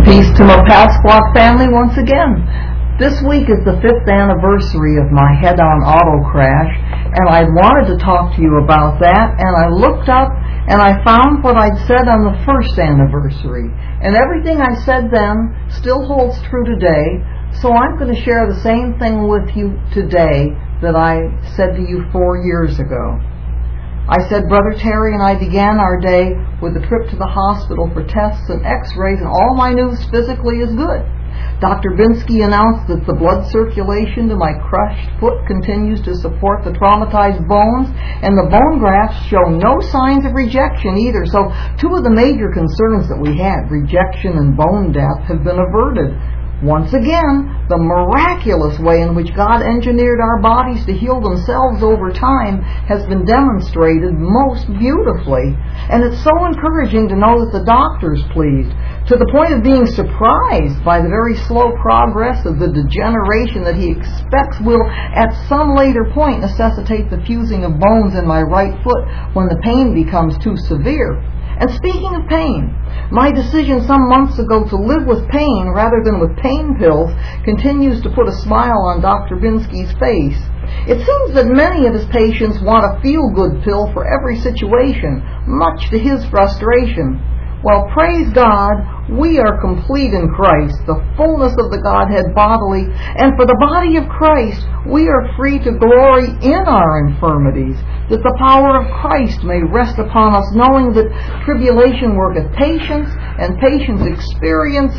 Peace to my Pasquat family once again. This week is the 5th anniversary of my head-on auto crash, and I wanted to talk to you about that, and I looked up and I found what I'd said on the first anniversary. And everything I said then still holds true today, so I'm going to share the same thing with you today that I said to you 4 years ago. I said Brother Terry and I began our day with a trip to the hospital for tests and x-rays, and all my news physically is good. Dr. Binsky announced that the blood circulation to my crushed foot continues to support the traumatized bones, and the bone grafts show no signs of rejection either. So two of the major concerns that we had, rejection and bone death, have been averted. Once again, the miraculous way in which God engineered our bodies to heal themselves over time has been demonstrated most beautifully. And it's so encouraging to know that the doctor's pleased, to the point of being surprised by the very slow progress of the degeneration that he expects will, at some later point, necessitate the fusing of bones in my right foot when the pain becomes too severe. And speaking of pain, my decision some months ago to live with pain rather than with pain pills continues to put a smile on Dr. Binsky's face. It seems that many of his patients want a feel-good pill for every situation, much to his frustration. Well, praise God, we are complete in Christ, the fullness of the Godhead bodily, and for the body of Christ, we are free to glory in our infirmities, that the power of Christ may rest upon us, knowing that tribulation worketh patience, and patience experience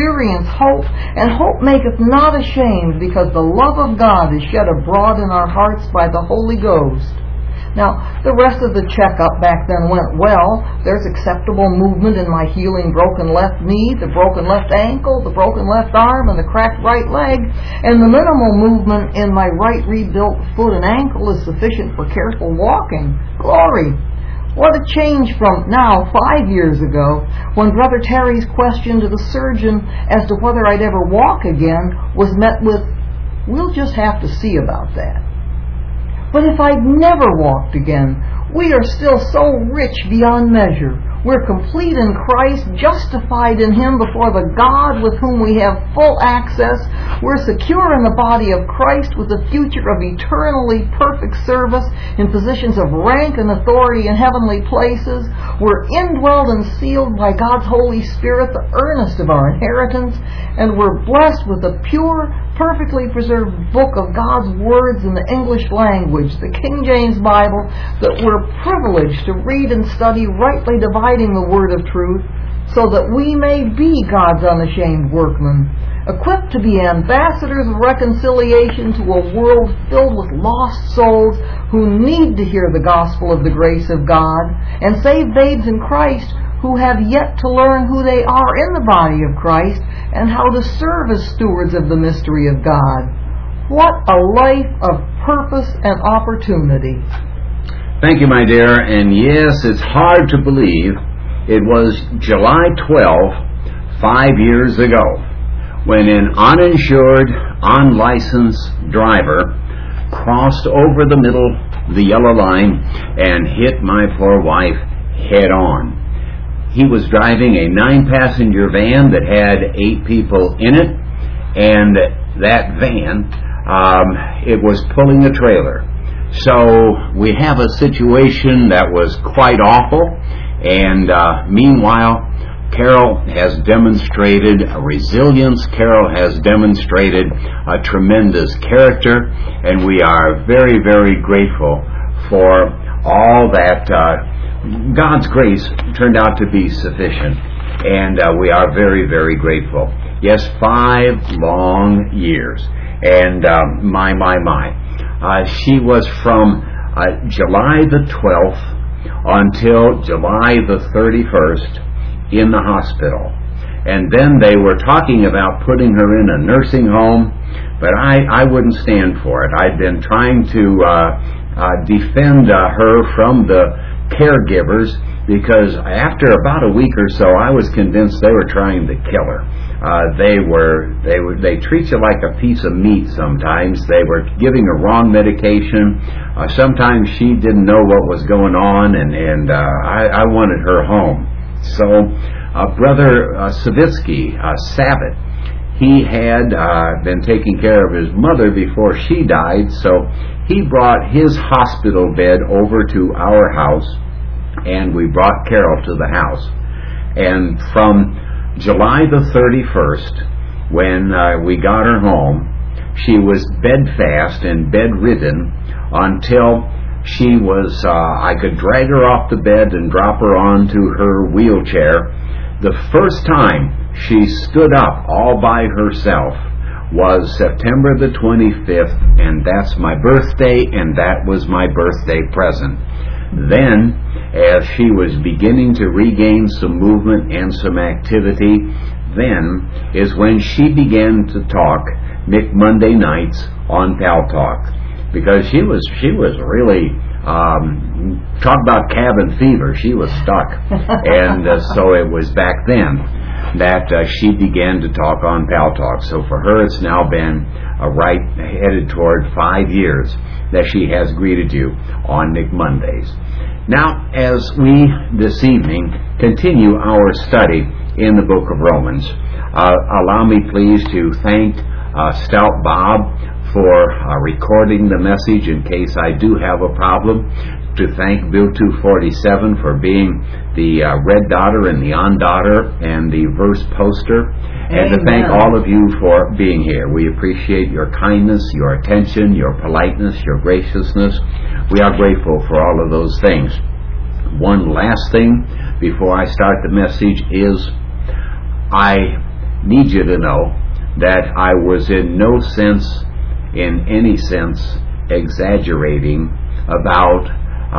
hope, and hope maketh not ashamed, because the love of God is shed abroad in our hearts by the Holy Ghost. Now, the rest of the checkup back then went well. There's acceptable movement in my healing broken left knee, the broken left ankle, the broken left arm, and the cracked right leg, and the minimal movement in my right rebuilt foot and ankle is sufficient for careful walking. Glory! What a change from now 5 years ago, when Brother Terry's question to the surgeon as to whether I'd ever walk again was met with, "We'll just have to see about that." But if I'd never walked again, we are still so rich beyond measure. We're complete in Christ, justified in Him before the God with whom we have full access. We're secure in the body of Christ with the future of eternally perfect service in positions of rank and authority in heavenly places. We're indwelled and sealed by God's Holy Spirit, the earnest of our inheritance, and we're blessed with the pure, perfectly preserved book of God's words in the English language, the King James Bible, that we're privileged to read and study, rightly dividing the word of truth, so that we may be God's unashamed workmen, equipped to be ambassadors of reconciliation to a world filled with lost souls who need to hear the gospel of the grace of God, and save babes in Christ who have yet to learn who they are in the body of Christ and how to serve as stewards of the mystery of God. What a life of purpose and opportunity. Thank you, my dear. And yes, it's hard to believe it was July 12th, 5 years ago, when an uninsured, unlicensed driver crossed over the middle, the yellow line, and hit my poor wife head on. He was driving a 9-passenger van that had 8 people in it, and that van, it was pulling a trailer. So we have a situation that was quite awful, and meanwhile, Carol has demonstrated a resilience. Carol has demonstrated a tremendous character, and we are very, very grateful for all that. God's grace turned out to be sufficient, and we are very, very grateful. Yes, 5 long years, and she was from July the 12th until July the 31st in the hospital, and then they were talking about putting her in a nursing home, but I wouldn't stand for it. I'd been trying to defend her from the caregivers, because after about a week or so I was convinced they were trying to kill her. They treat you like a piece of meat sometimes. They were giving her wrong medication. Sometimes she didn't know what was going on, and I wanted her home. So Brother Savitsky, Savitt, he had been taking care of his mother before she died, so he brought his hospital bed over to our house, and we brought Carol to the house. And from July the 31st, when we got her home, she was bedfast and bedridden until she was, I could drag her off the bed and drop her onto her wheelchair. The first time she stood up all by herself was September the 25th, and that's my birthday, and that was my birthday present. Then, as she was beginning to regain some movement and some activity, then is when she began to talk Monday nights on Pal Talk, because she was really talk about cabin fever. She was stuck, and so it was back then that she began to talk on Pal Talk. So for her, it's now been headed toward 5 years that she has greeted you on Nick Mondays. Now, as we this evening continue our study in the book of Romans, allow me please to thank Stout Bob for recording the message in case I do have a problem, to thank Bill 247 for being the red dotter and the on dotter and the verse poster, and to thank all of you for being here. We appreciate your kindness, your attention, your politeness, your graciousness. We are grateful for all of those things. One last thing before I start the message is I need you to know that I was in any sense exaggerating about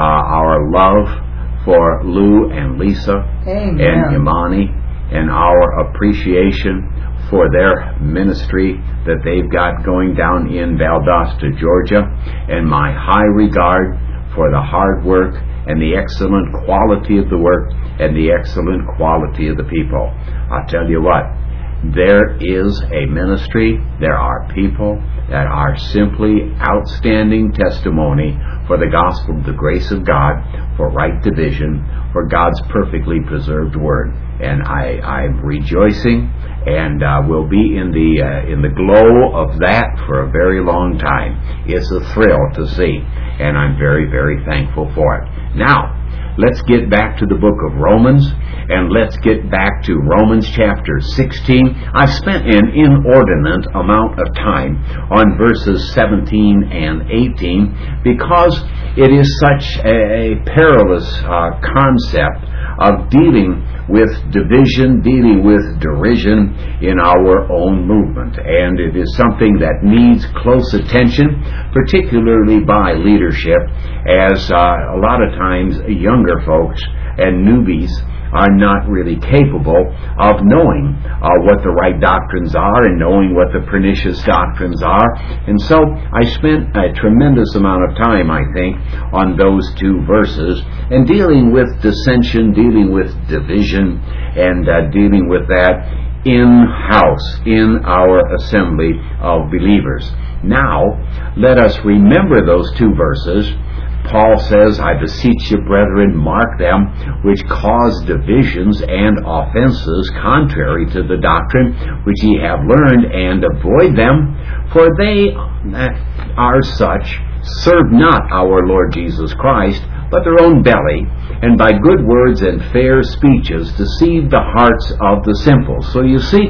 our love for Lou and Lisa Amen. and Imani, and our appreciation for their ministry that they've got going down in Valdosta, Georgia, and my high regard for the hard work and the excellent quality of the work and the excellent quality of the people. I'll tell you what, there is a ministry, there are people that are simply outstanding testimony for the gospel of the grace of God, for right division, for God's perfectly preserved word. And I'm rejoicing, and will be in the glow of that for a very long time. It's a thrill to see, and I'm very, very thankful for it. Now, let's get back to the book of Romans, and let's get back to Romans chapter 16. I've spent an inordinate amount of time on verses 17 and 18 because it is such a perilous concept of dealing with division, dealing with derision in our own movement. And it is something that needs close attention, particularly by leadership, as a lot of times younger folks and newbies are not really capable of knowing what the right doctrines are and knowing what the pernicious doctrines are. And so I spent a tremendous amount of time, I think, on those two verses and dealing with dissension, dealing with division, and dealing with that in-house, in our assembly of believers. Now, let us remember those two verses. Paul says, I beseech you, brethren, mark them which cause divisions and offenses contrary to the doctrine which ye have learned, and avoid them, for they that are such serve not our Lord Jesus Christ, but their own belly, and by good words and fair speeches deceive the hearts of the simple. So you see,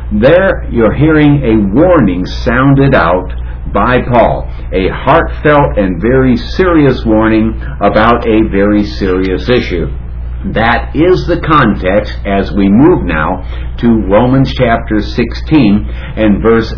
there you're hearing a warning sounded out by Paul, a heartfelt and very serious warning about a very serious issue. That is the context as we move now to Romans chapter 16 and verse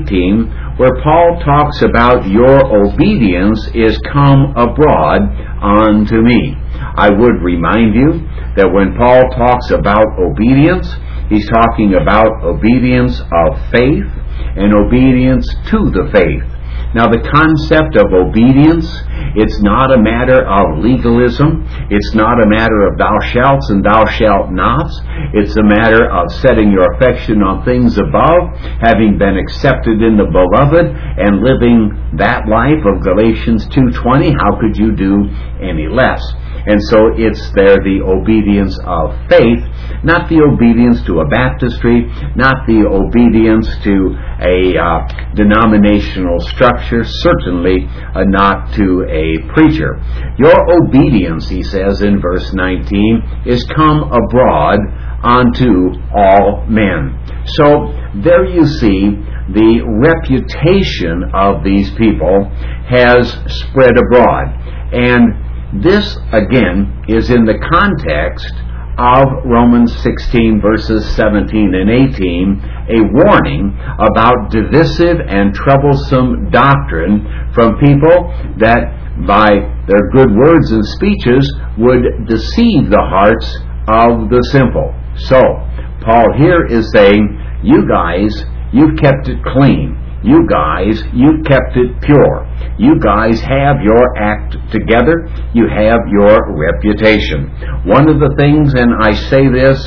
19, where Paul talks about your obedience is come abroad unto me. I would remind you that when Paul talks about obedience, he's talking about obedience of faith and obedience to the faith. Now, the concept of obedience, it's not a matter of legalism. It's not a matter of thou shalts and thou shalt nots. It's a matter of setting your affection on things above, having been accepted in the beloved, and living that life of Galatians 2:20. How could you do any less? And so it's there the obedience of faith, not the obedience to a baptistry, not the obedience to a denominational structure, certainly not to a preacher. Your obedience, he says in verse 19, is come abroad unto all men. So there you see the reputation of these people has spread abroad. And this, again, is in the context of Romans 16 verses 17 and 18, a warning about divisive and troublesome doctrine from people that by their good words and speeches would deceive the hearts of the simple. So, Paul here is saying, you guys, you've kept it clean. You guys, you've kept it pure. You guys have your act together. You have your reputation. One of the things, and I say this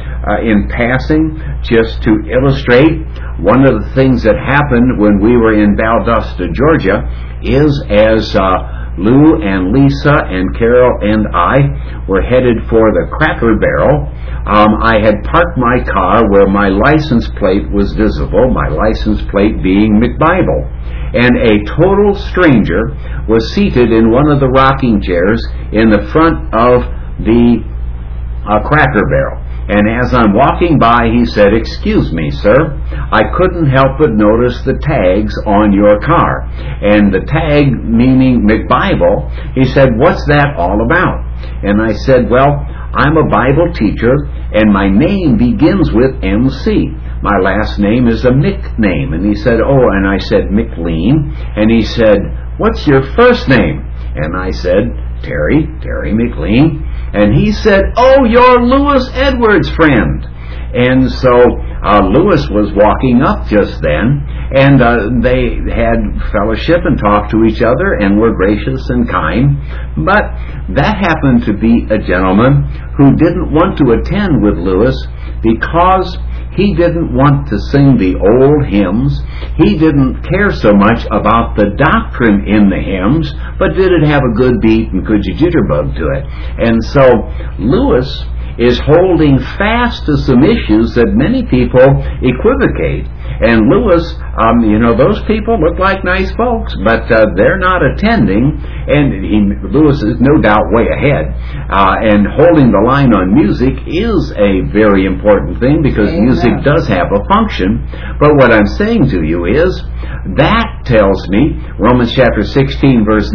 in passing, just to illustrate, one of the things that happened when we were in Valdosta, Georgia, is as Lou and Lisa and Carol and I were headed for the Cracker Barrel, I had parked my car where my license plate was visible, my license plate being McBible. And a total stranger was seated in one of the rocking chairs in the front of the Cracker Barrel. And as I'm walking by, he said, "Excuse me, sir, I couldn't help but notice the tags on your car." And the tag, meaning McBible, he said, "What's that all about?" And I said, "Well, I'm a Bible teacher, and my name begins with MC. My last name is a Mick name." And he said, "Oh," and I said, "McLean." And he said, "What's your first name?" And I said, Terry McLean. And he said, "Oh, you're Lewis Edwards' friend." And so Lewis was walking up just then, and they had fellowship and talked to each other and were gracious and kind. But that happened to be a gentleman who didn't want to attend with Lewis because he didn't want to sing the old hymns. He didn't care so much about the doctrine in the hymns, but did it have a good beat and could you jitterbug to it? And so Lewis is holding fast to some issues that many people equivocate. And Lewis, those people look like nice folks, but they're not attending. And Lewis is no doubt way ahead. And holding the line on music is a very important thing because music does have a function. But what I'm saying to you is, that tells me, Romans chapter 16 verse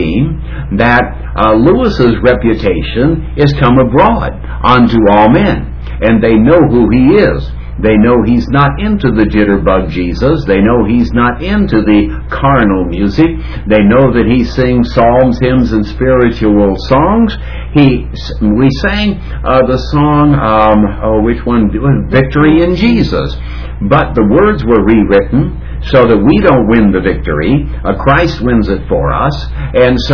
19, that Lewis's reputation is come abroad unto all men. And they know who he is. They know he's not into the jitterbug Jesus. They know he's not into the carnal music. They know that he sings psalms, hymns, and spiritual songs. We sang the song, which one? Victory in Jesus. But the words were rewritten so that we don't win the victory. Christ wins it for us. And so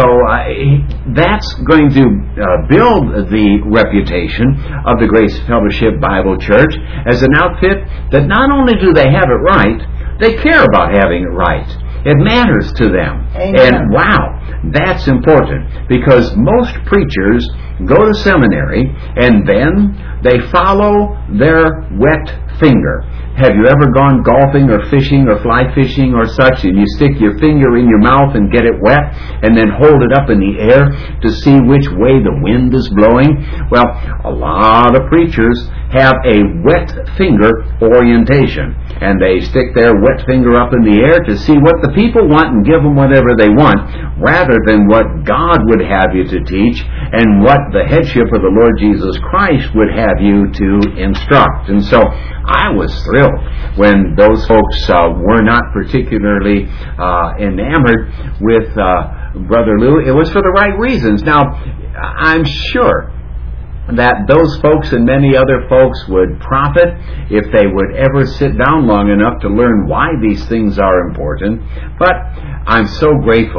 that's going to build the reputation of the Grace Fellowship Bible Church as an outfit that not only do they have it right, they care about having it right. It matters to them. Amen. And wow, that's important, because most preachers go to seminary and then they follow their wet finger. Have you ever gone golfing or fishing or fly fishing or such, and you stick your finger in your mouth and get it wet and then hold it up in the air to see which way the wind is blowing? Well, a lot of preachers have a wet finger orientation, and they stick their wet finger up in the air to see what the people want and give them whatever they want, rather than what God would have you to teach and what the headship of the Lord Jesus Christ would have you to instruct. And so I was thrilled when those folks were not particularly enamored with Brother Lou. It was for the right reasons. Now, I'm sure that those folks and many other folks would profit if they would ever sit down long enough to learn why these things are important. But I'm so grateful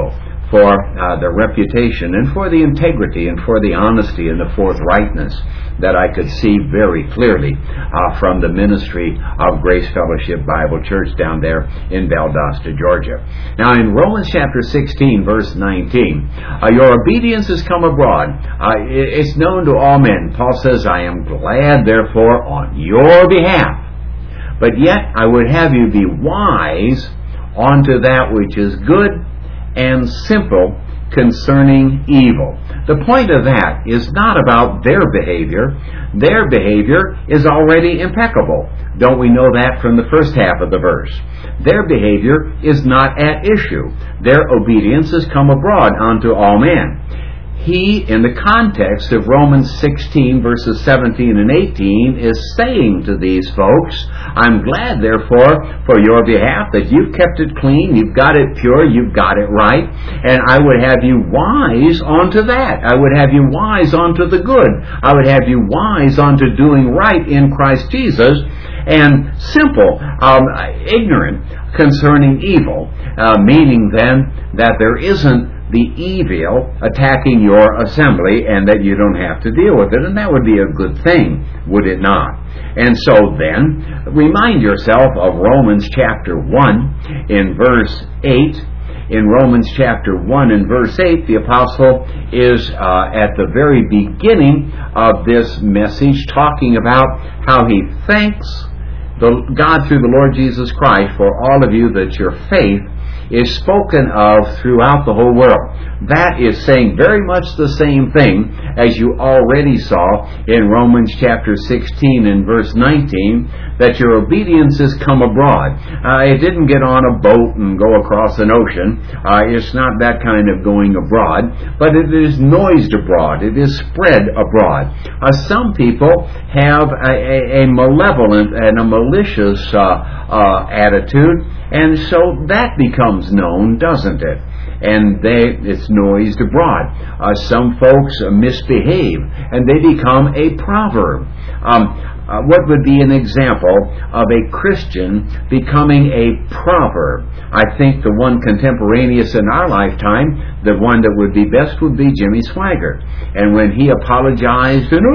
for the reputation and for the integrity and for the honesty and the forthrightness that I could see very clearly from the ministry of Grace Fellowship Bible Church down there in Valdosta, Georgia. Now in Romans chapter 16, verse 19, your obedience has come abroad. It's known to all men. Paul says, I am glad, therefore, on your behalf. But yet I would have you be wise unto that which is good and simple concerning evil. The point of that is not about their behavior. Their behavior is already impeccable. Don't we know that from the first half of the verse? Their behavior is not at issue. Their obedience has come abroad unto all men. He, in the context of Romans 16, verses 17 and 18, is saying to these folks, I'm glad, therefore, for your behalf that you've kept it clean, you've got it pure, you've got it right, and I would have you wise unto that. I would have you wise unto the good. I would have you wise unto doing right in Christ Jesus, and simple, ignorant concerning evil, meaning then that there isn't the evil attacking your assembly and that you don't have to deal with it. And that would be a good thing, would it not? And so then, remind yourself of Romans chapter 1 in verse 8. In Romans chapter 1 and verse 8, the apostle is at the very beginning of this message talking about how he thanks God through the Lord Jesus Christ for all of you, that your faith is spoken of throughout the whole world. That is saying very much the same thing as you already saw in Romans chapter 16 and verse 19, that your obedience has come abroad. It didn't get on a boat and go across an ocean. It's not that kind of going abroad, but it is noised abroad. It is spread abroad. Some people have a malevolent and a malicious attitude, and so that becomes known, doesn't it? And it's noised abroad. Some folks misbehave, and they become a proverb. What would be an example of a Christian becoming a proverb? I think the one contemporaneous in our lifetime, the one that would be best would be Jimmy Swaggart. And when he apologized, and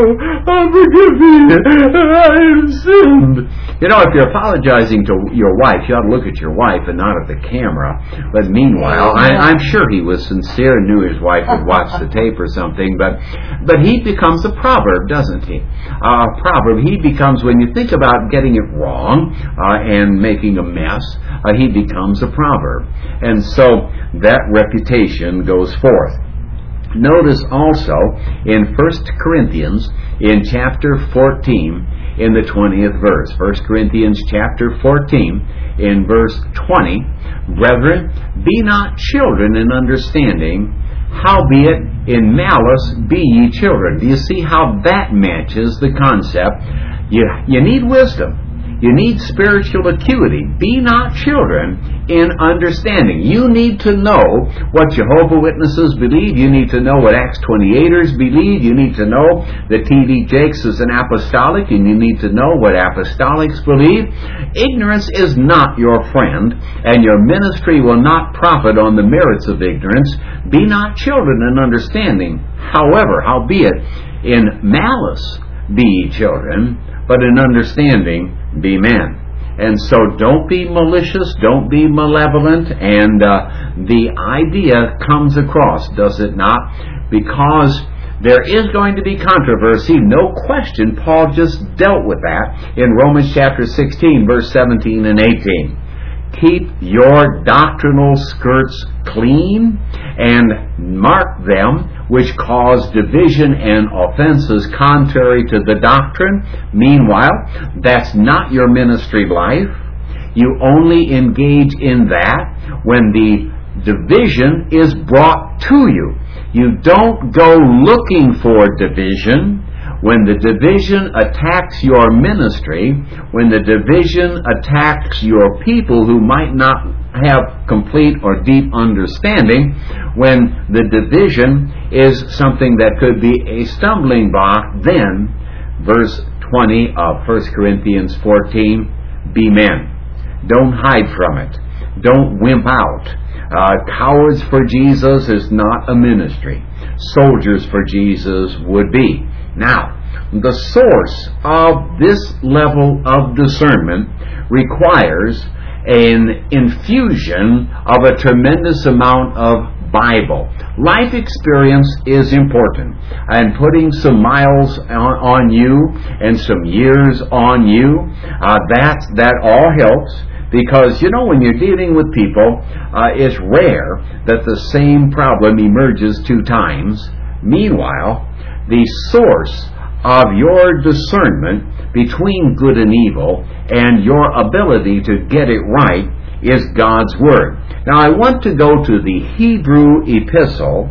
forgive me, I have sinned. You know, if you're apologizing to your wife, you ought to look at your wife and not at the camera. But meanwhile, I'm sure he was sincere and knew his wife would watch the tape or something. But he becomes a proverb, doesn't he? A proverb. He becomes, when you think about getting it wrong and making a mess, he becomes a proverb. And so that reputation goes forth. Notice also in 1 Corinthians in chapter 14 in the 20th verse. 1 Corinthians chapter 14 in verse 20. Brethren, be not children in understanding, howbeit in malice be ye children. Do you see how that matches the concept? You need wisdom. You need spiritual acuity. Be not children in understanding. You need to know what Jehovah's Witnesses believe. You need to know what Acts 28ers believe. You need to know that T.D. Jakes is an apostolic, and you need to know what apostolics believe. Ignorance is not your friend, and your ministry will not profit on the merits of ignorance. Be not children in understanding. However, howbeit, in malice be ye children, but in understanding be men. And so don't be malicious, don't be malevolent, and the idea comes across, does it not? Because there is going to be controversy, no question. Paul just dealt with that in Romans chapter 16, verse 17 and 18. Keep your doctrinal skirts clean, and mark them which cause division and offenses contrary to the doctrine. Meanwhile, that's not your ministry life. You only engage in that when the division is brought to you. You don't go looking for division. When the division attacks your ministry, when the division attacks your people who might not have complete or deep understanding, when the division is something that could be a stumbling block, then, verse 20 of 1 Corinthians 14, be men. Don't hide from it. Don't wimp out. Cowards for Jesus is not a ministry. Soldiers for Jesus would be. Now, the source of this level of discernment requires an infusion of a tremendous amount of Bible. Life experience is important, and putting some miles on you and some years on you, that all helps. Because, when you're dealing with people, it's rare that the same problem emerges two times. Meanwhile, the source of your discernment between good and evil and your ability to get it right is God's Word. Now, I want to go to the Hebrew epistle,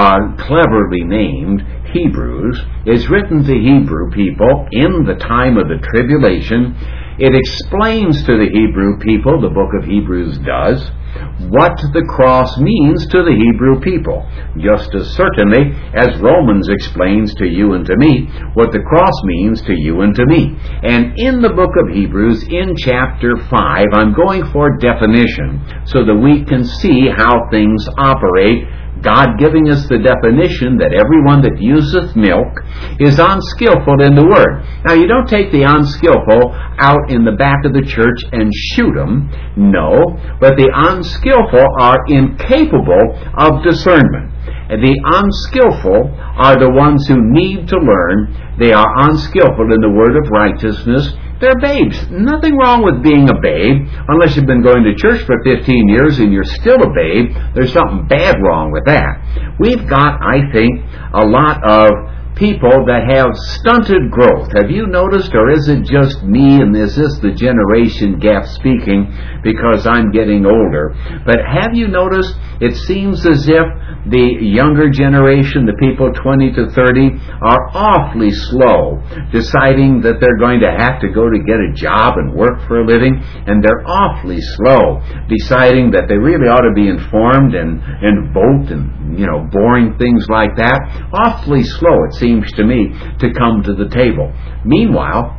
cleverly named Hebrews. It's written to Hebrew people in the time of the tribulation. It explains to the Hebrew people, the book of Hebrews does, what the cross means to the Hebrew people, just as certainly as Romans explains to you and to me what the cross means to you and to me. And in the book of Hebrews, in chapter 5, I'm going for definition so that we can see how things operate, God giving us the definition that everyone that useth milk is unskillful in the word. Now, you don't take the unskillful out in the back of the church and shoot them. No, but the unskillful are incapable of discernment. And the unskillful are the ones who need to learn. They are unskillful in the word of righteousness. They're babes. Nothing wrong with being a babe, unless you've been going to church for 15 years and you're still a babe. There's something bad wrong with that. We've got, I think, a lot of people that have stunted growth. Have you noticed, or is it just me, and is this the generation gap speaking because I'm getting older? But have you noticed, it seems as if the younger generation, the people 20 to 30, are awfully slow deciding that they're going to have to go to get a job and work for a living, and they're awfully slow deciding that they really ought to be informed and vote and, boring things like that. Awfully slow, it seems to me, to come to the table. Meanwhile,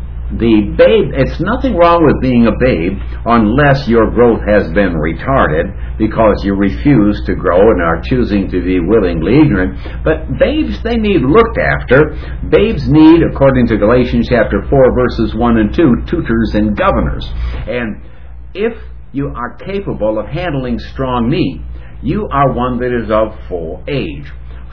the babe, it's nothing wrong with being a babe unless your growth has been retarded because you refuse to grow and are choosing to be willingly ignorant. But babes, they need looked after. Babes need, according to Galatians chapter 4, verses 1 and 2, tutors and governors. And if you are capable of handling strong meat, you are one that is of full age.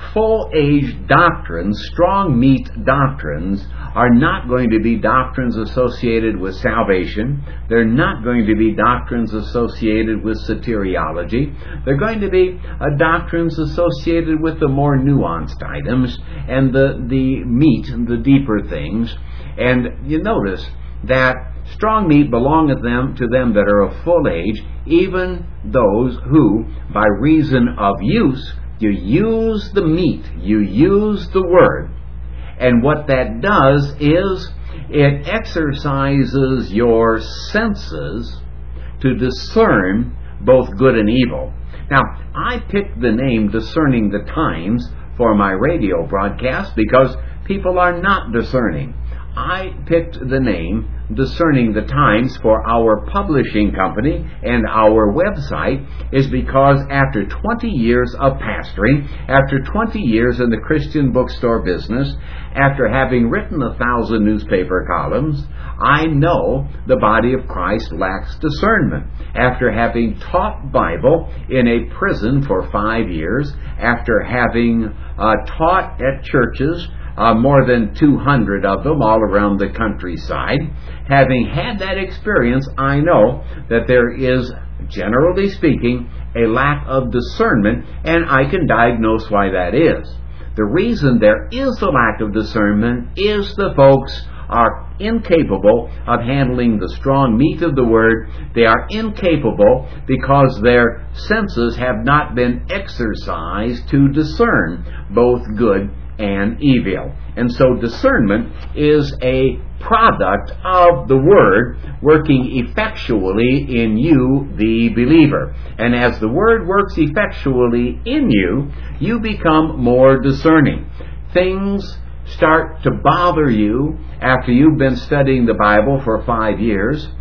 Full-age doctrines, strong meat doctrines, are not going to be doctrines associated with salvation. They're not going to be doctrines associated with soteriology. They're going to be doctrines associated with the more nuanced items and the meat and the deeper things. And you notice that strong meat belong to them that are of full age, even those who, by reason of use, you use the meat, you use the word. And what that does is it exercises your senses to discern both good and evil. Now, I picked the name Discerning the Times for my radio broadcast because people are not discerning. I picked the name Discerning the Times for our publishing company and our website is because after 20 years of pastoring, after 20 years in the Christian bookstore business, after having written 1,000 newspaper columns, I know the body of Christ lacks discernment. After having taught Bible in a prison for 5 years, after having taught at churches, more than 200 of them all around the countryside. Having had that experience, I know that there is, generally speaking, a lack of discernment, and I can diagnose why that is. The reason there is a lack of discernment is the folks are incapable of handling the strong meat of the Word. They are incapable because their senses have not been exercised to discern both good and evil. And so discernment is a product of the Word working effectually in you, the believer. And as the Word works effectually in you, you become more discerning. Things start to bother you after you've been studying the Bible for 5 years.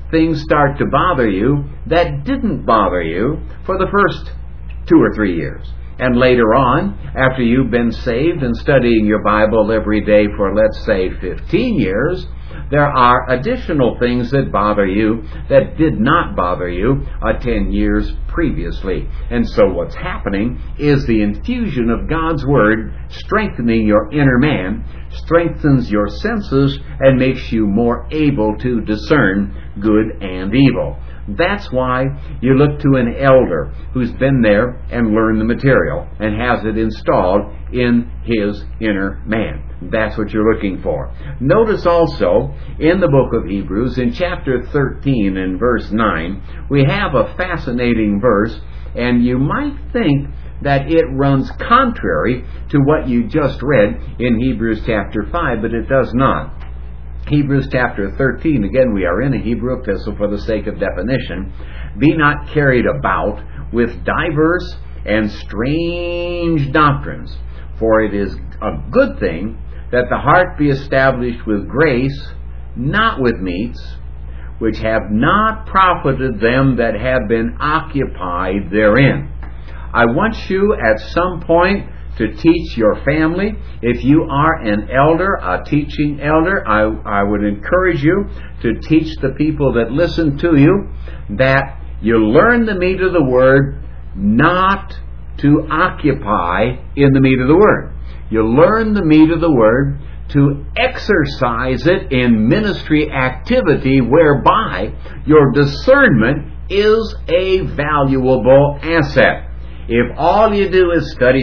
things start to bother you that didn't bother you for the first 2 or 3 years. And later on, after you've been saved and studying your Bible every day for, let's say, 15 years, there are additional things that bother you that did not bother you 10 years previously. And so what's happening is the infusion of God's Word strengthening your inner man, strengthens your senses, and makes you more able to discern good and evil. That's why you look to an elder who's been there and learned the material and has it installed in his inner man. That's what you're looking for. Notice also in the book of Hebrews, in chapter 13 and verse 9, we have a fascinating verse, and you might think that it runs contrary to what you just read in Hebrews chapter 5, but it does not. Hebrews chapter 13, again, we are in a Hebrew epistle for the sake of definition. Be not carried about with diverse and strange doctrines, for it is a good thing that the heart be established with grace, not with meats, which have not profited them that have been occupied therein. I want you at some point to teach your family. If you are an elder, a teaching elder, I would encourage you to teach the people that listen to you that you learn the meat of the Word, not to occupy in the meat of the Word. You learn the meat of the Word to exercise it in ministry activity whereby your discernment is a valuable asset. If all you do is study,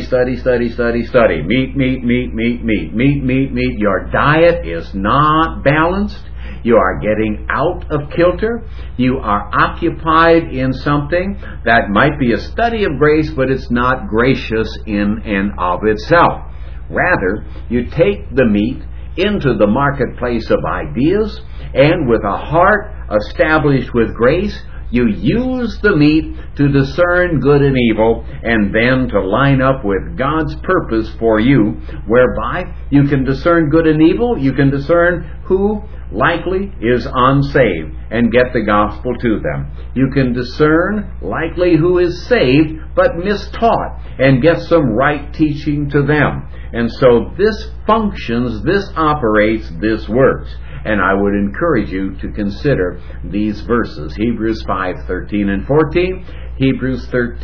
meat, your diet is not balanced, you are getting out of kilter, you are occupied in something that might be a study of grace, but it's not gracious in and of itself. Rather, you take the meat into the marketplace of ideas, and with a heart established with grace, you use the meat to discern good and evil, and then to line up with God's purpose for you, whereby you can discern good and evil, you can discern who likely is unsaved and get the gospel to them. You can discern likely who is saved but mistaught and get some right teaching to them. And so this functions, this operates, this works. And I would encourage you to consider these verses, Hebrews 5:13 and 14, Hebrews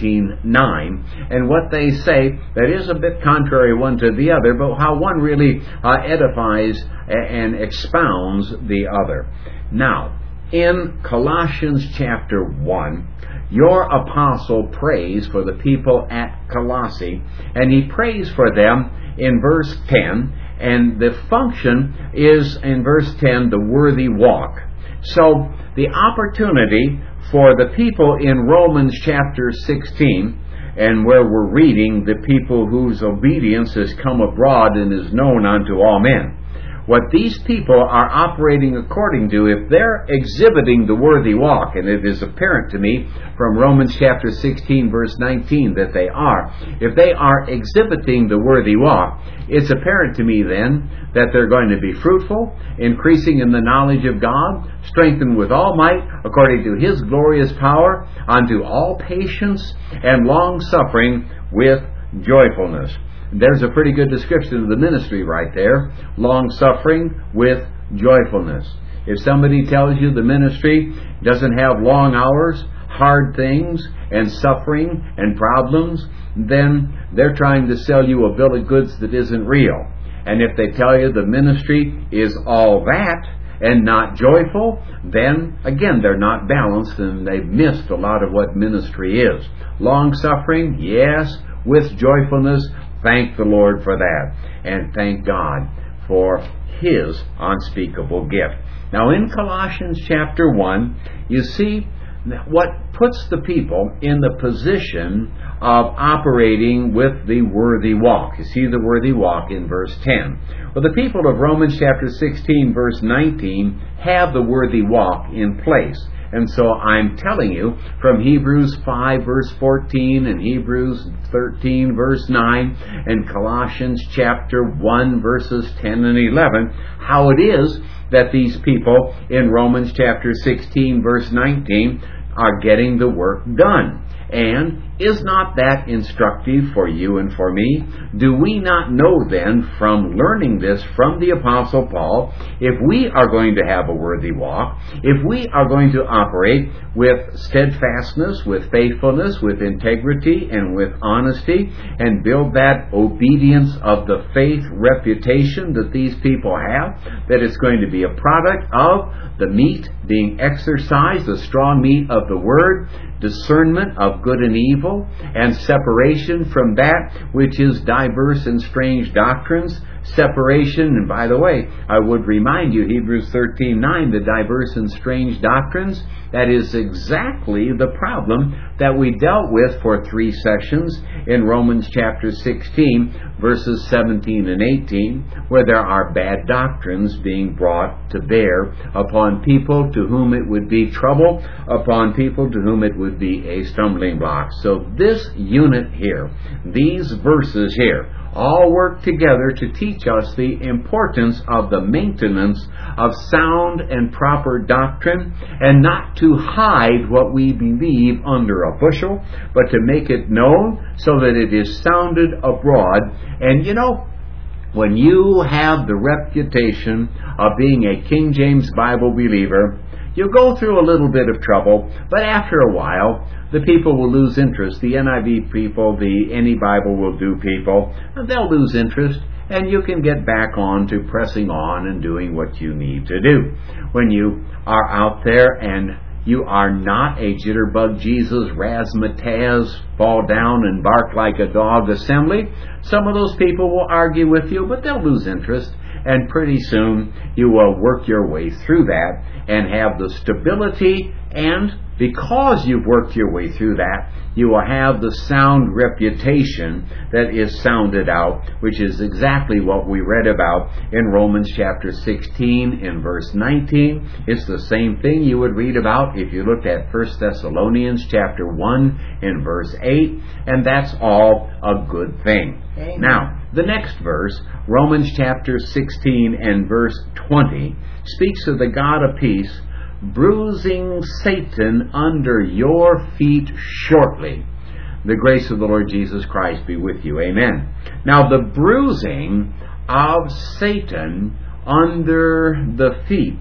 13:9, and what they say that is a bit contrary one to the other, but how one really edifies and expounds the other. Now, in Colossians chapter 1, your apostle prays for the people at Colossae, and he prays for them in verse 10, and the function is, in verse 10, the worthy walk. So, the opportunity for the people in Romans chapter 16, and where we're reading the people whose obedience has come abroad and is known unto all men. What these people are operating according to, if they're exhibiting the worthy walk, and it is apparent to me from Romans chapter 16 verse 19 that they are, if they are exhibiting the worthy walk, it's apparent to me then that they're going to be fruitful, increasing in the knowledge of God, strengthened with all might, according to His glorious power, unto all patience and long-suffering with joyfulness. There's a pretty good description of the ministry right there. Long-suffering with joyfulness. If somebody tells you the ministry doesn't have long hours, hard things, and suffering and problems, then they're trying to sell you a bill of goods that isn't real. And if they tell you the ministry is all that and not joyful, then again they're not balanced and they've missed a lot of what ministry is. Long-suffering, yes, with joyfulness. Thank the Lord for that, and thank God for His unspeakable gift. Now in Colossians chapter 1, you see what puts the people in the position of operating with the worthy walk. You see the worthy walk in verse 10. Well, the people of Romans chapter 16 verse 19 have the worthy walk in place. And so I'm telling you from Hebrews 5 verse 14 and Hebrews 13 verse 9 and Colossians chapter 1 verses 10 and 11 how it is that these people in Romans chapter 16 verse 19 are getting the work done. And is not that instructive for you and for me? Do we not know then from learning this from the Apostle Paul, if we are going to have a worthy walk, if we are going to operate with steadfastness, with faithfulness, with integrity, and with honesty, and build that obedience of the faith reputation that these people have, that it's going to be a product of the meat being exercised, the strong meat of the Word, discernment of good and evil, and separation from that which is diverse and strange doctrines, separation, and by the way, I would remind you, Hebrews 13:9, the diverse and strange doctrines, that is exactly the problem that we dealt with for 3 sessions in Romans chapter 16, verses 17 and 18, where there are bad doctrines being brought to bear upon people to whom it would be trouble, upon people to whom it would be a stumbling block. So this unit here, these verses here, all work together to teach us the importance of the maintenance of sound and proper doctrine, and not to hide what we believe under a bushel, but to make it known so that it is sounded abroad. And you know, when you have the reputation of being a King James Bible believer, you go through a little bit of trouble, but after a while, the people will lose interest. The NIV people, the Any Bible Will Do people, they'll lose interest, and you can get back on to pressing on and doing what you need to do. When you are out there and you are not a jitterbug Jesus, razzmatazz, fall down and bark like a dog assembly, some of those people will argue with you, but they'll lose interest. And pretty soon you will work your way through that and have the stability, and because you've worked your way through that, you will have the sound reputation that is sounded out, which is exactly what we read about in Romans chapter 16 in verse 19. It's the same thing you would read about if you looked at 1 Thessalonians chapter 1 in verse 8, and that's all a good thing. Amen. Now, the next verse, Romans chapter 16 and verse 20, speaks of the God of peace bruising Satan under your feet shortly. The grace of the Lord Jesus Christ be with you. Amen. Now, the bruising of Satan under the feet.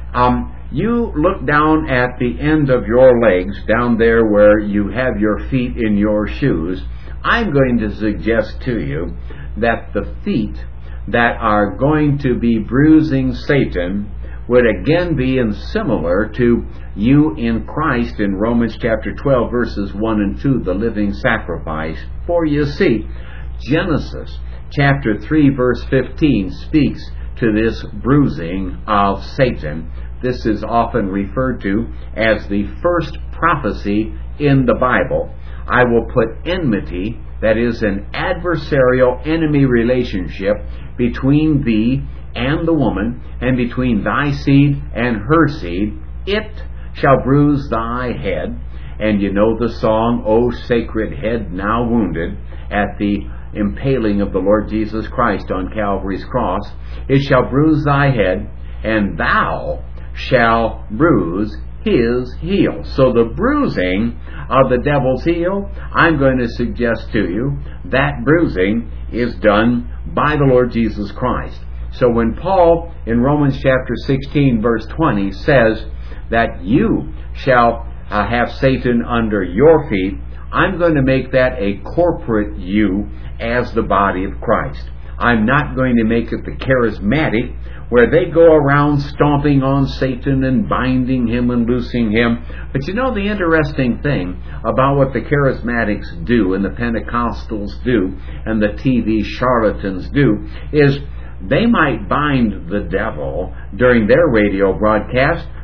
You look down at the end of your legs, down there where you have your feet in your shoes. I'm going to suggest to you that the feet that are going to be bruising Satan would again be similar to you in Christ in Romans chapter 12 verses 1 and 2, the living sacrifice. For you see, Genesis chapter 3 verse 15 speaks to this bruising of Satan. This is often referred to as the first prophecy in the Bible. I will put enmity, that is an adversarial enemy relationship, between thee and the woman, and between thy seed and her seed. It shall bruise thy head. And you know the song, O sacred head now wounded at the impaling of the Lord Jesus Christ on Calvary's cross. It shall bruise thy head, and thou shalt bruise his heel. So the bruising of the devil's heel, I'm going to suggest to you, that bruising is done by the Lord Jesus Christ. So when Paul in Romans chapter 16 verse 20 says that you shall have Satan under your feet, I'm going to make that a corporate you as the body of Christ. I'm not going to make it the charismatic, where they go around stomping on Satan and binding him and loosing him. But you know the interesting thing about what the charismatics do and the Pentecostals do and the TV charlatans do is they might bind the devil during their radio broadcast,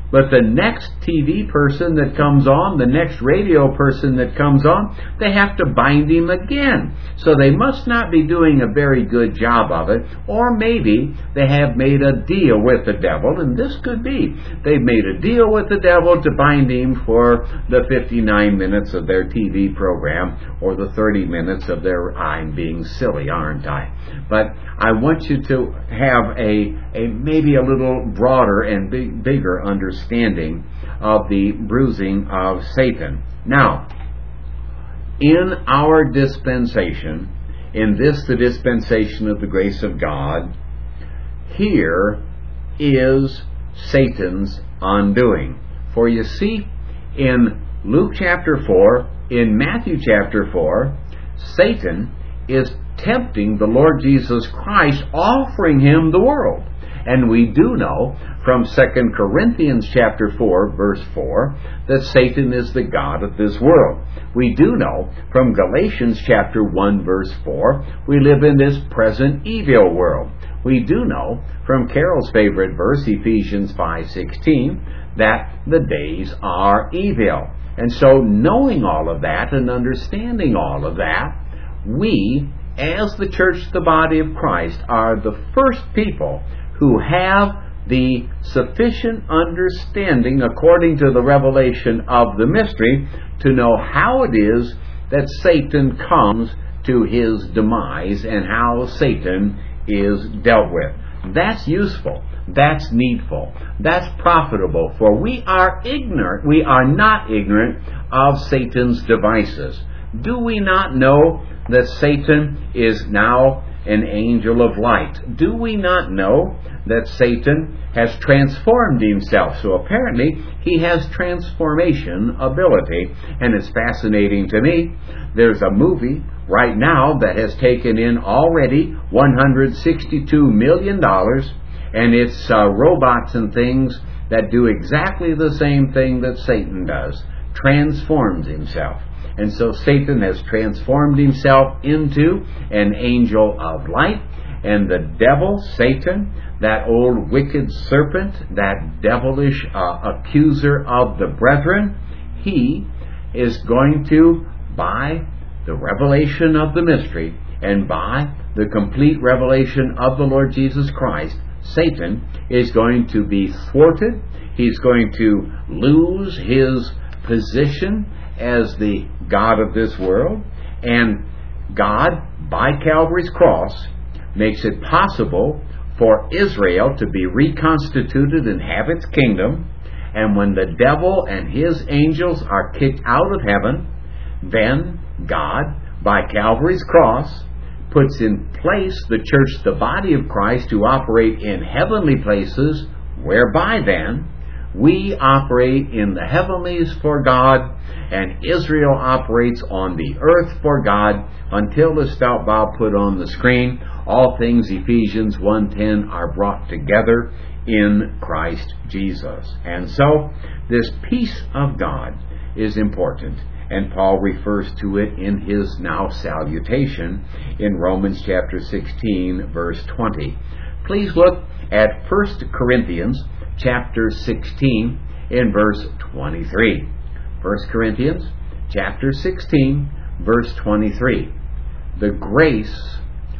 But the next TV person that comes on, the next radio person that comes on, they have to bind him again. So they must not be doing a very good job of it. Or maybe they have made a deal with the devil, and this could be. They've made a deal with the devil to bind him for the 59 minutes of their TV program, or the 30 minutes of their "I'm being silly, aren't I?" But I want you to have a maybe a little broader and bigger understanding of the bruising of Satan. Now, in our dispensation, in this the dispensation of the grace of God, here is Satan's undoing. For you see, in Luke chapter 4, in Matthew chapter 4, Satan is tempting the Lord Jesus Christ, offering him the world. And we do know from 2 Corinthians chapter 4, verse 4, that Satan is the god of this world. We do know from Galatians chapter 1, verse 4, we live in this present evil world. We do know from Carol's favorite verse, Ephesians 5:16, that the days are evil. And so knowing all of that and understanding all of that, we, as the church, the body of Christ, are the first people who have the sufficient understanding, according to the revelation of the mystery, to know how it is that Satan comes to his demise and how Satan is dealt with. That's useful. That's needful. That's profitable. For we are not ignorant of Satan's devices. Do we not know that Satan is now an angel of light? Do we not know that Satan has transformed himself? So apparently he has transformation ability, and it's fascinating to me. There's a movie right now that has taken in already $162 million, and it's robots and things that do exactly the same thing that Satan does, transforms himself. And so Satan has transformed himself into an angel of light, and the devil, Satan, that old wicked serpent, that devilish accuser of the brethren, he is going to, by the revelation of the mystery and by the complete revelation of the Lord Jesus Christ, Satan is going to be thwarted. He's going to lose his position as the God of this world. And God, by Calvary's cross, makes it possible for Israel to be reconstituted and have its kingdom. And when the devil and his angels are kicked out of heaven, then God, by Calvary's cross, puts in place the church, the body of Christ, to operate in heavenly places, whereby then we operate in the heavenlies for God, and Israel operates on the earth for God, until the stout Bob put on the screen, all things, Ephesians 1:10, are brought together in Christ Jesus. And so, this peace of God is important, and Paul refers to it in his now salutation in Romans chapter 16, verse 20. Please look at 1 Corinthians chapter 16 in verse 23. 1 Corinthians chapter 16, verse 23. The grace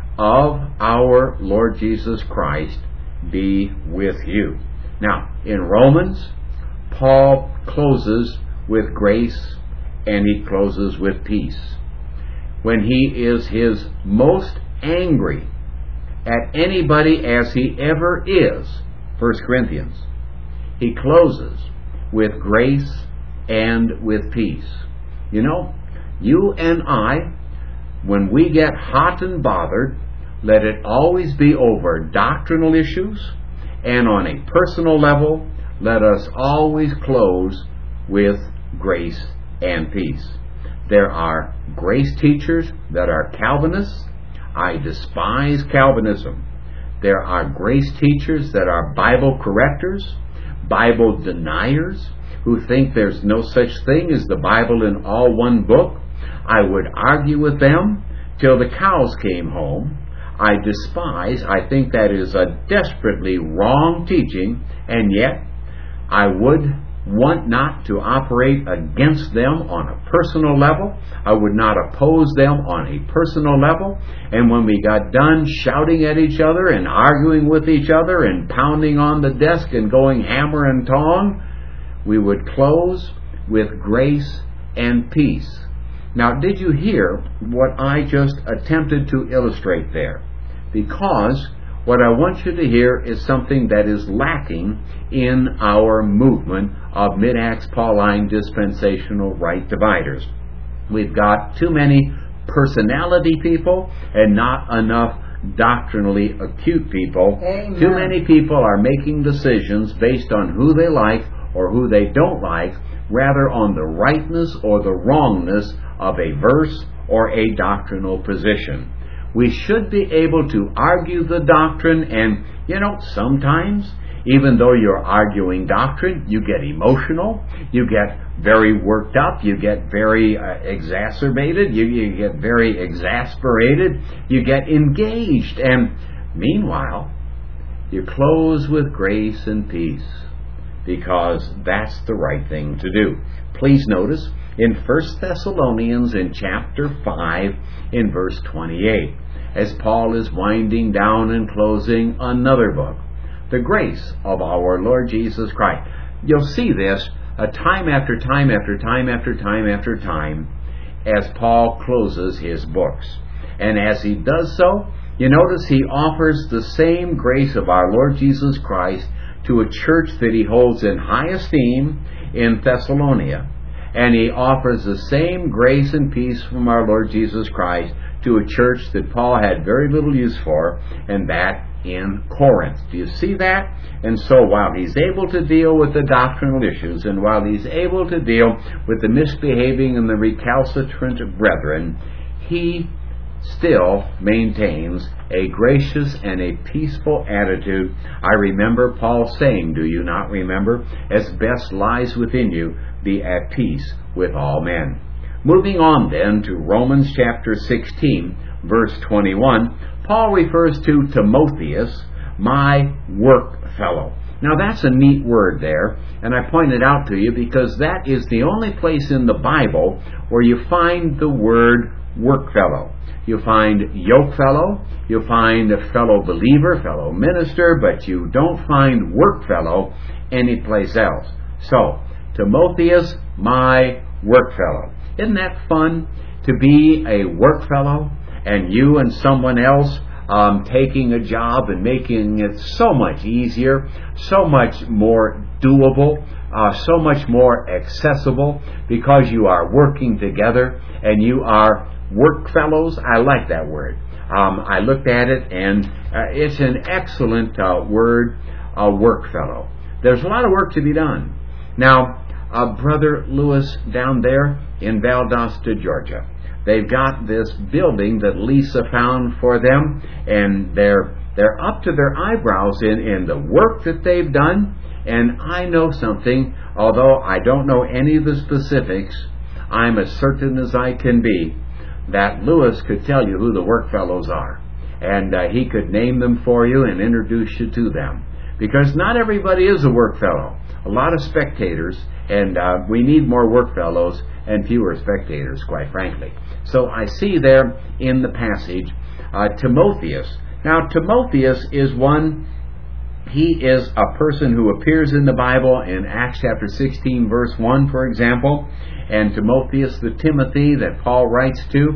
of our Lord Jesus Christ be with you. Now, in Romans, Paul closes with grace, and he closes with peace. When he is his most angry at anybody, as he ever is, 1 Corinthians, he closes with grace and with peace. You know, you and I, when we get hot and bothered, let it always be over doctrinal issues, and on a personal level, let us always close with grace and peace. There are grace teachers that are Calvinists. I despise Calvinism. There are grace teachers that are Bible correctors, Bible deniers, who think there's no such thing as the Bible in all one book. I would argue with them till the cows came home. I think that is a desperately wrong teaching, and yet I would want not to operate against them on a personal level. I would not oppose them on a personal level. And when we got done shouting at each other and arguing with each other and pounding on the desk and going hammer and tong, we would close with grace and peace. Now, did you hear what I just attempted to illustrate there? Because what I want you to hear is something that is lacking in our movement of Mid-Acts Pauline dispensational right dividers. We've got too many personality people and not enough doctrinally acute people. Amen. Too many people are making decisions based on who they like or who they don't like, rather on the rightness or the wrongness of a verse or a doctrinal position. We should be able to argue the doctrine, and, sometimes, even though you're arguing doctrine, you get emotional, you get very worked up, you get very exacerbated, you get very exasperated, you get engaged, and meanwhile, you close with grace and peace, because that's the right thing to do. Please notice in 1 Thessalonians in chapter 5 in verse 28, as Paul is winding down and closing another book, the grace of our Lord Jesus Christ. You'll see this time after time after time after time after time as Paul closes his books. And as he does so, you notice he offers the same grace of our Lord Jesus Christ to a church that he holds in high esteem in Thessalonica. And he offers the same grace and peace from our Lord Jesus Christ to a church that Paul had very little use for, and that in Corinth. Do you see that? And so while he's able to deal with the doctrinal issues, and while he's able to deal with the misbehaving and the recalcitrant brethren, he still maintains a gracious and a peaceful attitude. I remember Paul saying, do you not remember? As best lies within you, be at peace with all men. Moving on then to Romans chapter 16, verse 21, Paul refers to Timotheus, my work fellow. Now that's a neat word there, and I point it out to you because that is the only place in the Bible where you find the word work fellow. You find yoke fellow, you find a fellow believer, fellow minister, but you don't find work fellow anyplace else. So, Timotheus, my work fellow. Isn't that fun to be a work fellow and you and someone else taking a job and making it so much easier, so much more doable, so much more accessible because you are working together and you are work fellows? I like that word. I looked at it and it's an excellent word, work fellow. There's a lot of work to be done. Now, Brother Lewis down there in Valdosta, Georgia, they've got this building that Lisa found for them, and they're up to their eyebrows in the work that they've done. And I know something, although I don't know any of the specifics, I'm as certain as I can be that Lewis could tell you who the work fellows are. And he could name them for you and introduce you to them. Because not everybody is a work fellow. A lot of spectators, and we need more work fellows and fewer spectators, quite frankly. So I see there in the passage Timotheus. Now, Timotheus is one, he is a person who appears in the Bible in Acts chapter 16, verse 1, for example. And Timotheus, the Timothy that Paul writes to.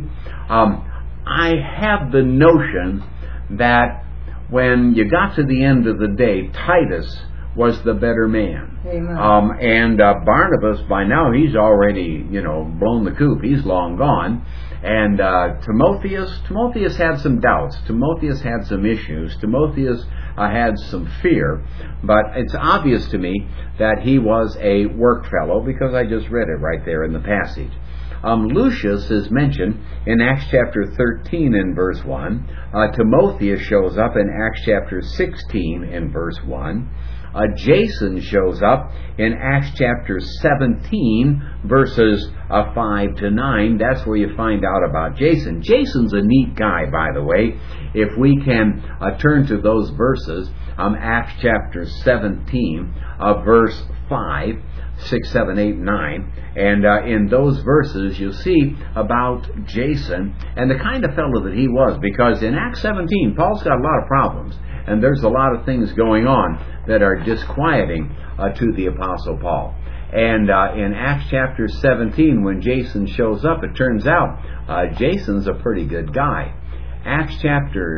I have the notion that when you got to the end of the day, Titus was the better man. Amen. And Barnabas, by now, he's already, blown the coop. He's long gone. And Timotheus had some doubts. Timotheus had some issues. Timotheus had some fear. But it's obvious to me that he was a work fellow because I just read it right there in the passage. Lucius is mentioned in Acts chapter 13 in verse 1. Timotheus shows up in Acts chapter 16 in verse 1. Jason shows up in Acts chapter 17, verses 5 to 9. That's where you find out about Jason. Jason's a neat guy, by the way. If we can turn to those verses, Acts chapter 17, verse 5, 6, 7, 8, 9. And in those verses, you'll see about Jason and the kind of fellow that he was. Because in Acts 17, Paul's got a lot of problems. And there's a lot of things going on that are disquieting to the Apostle Paul. And in Acts chapter 17, when Jason shows up, it turns out Jason's a pretty good guy. Acts chapter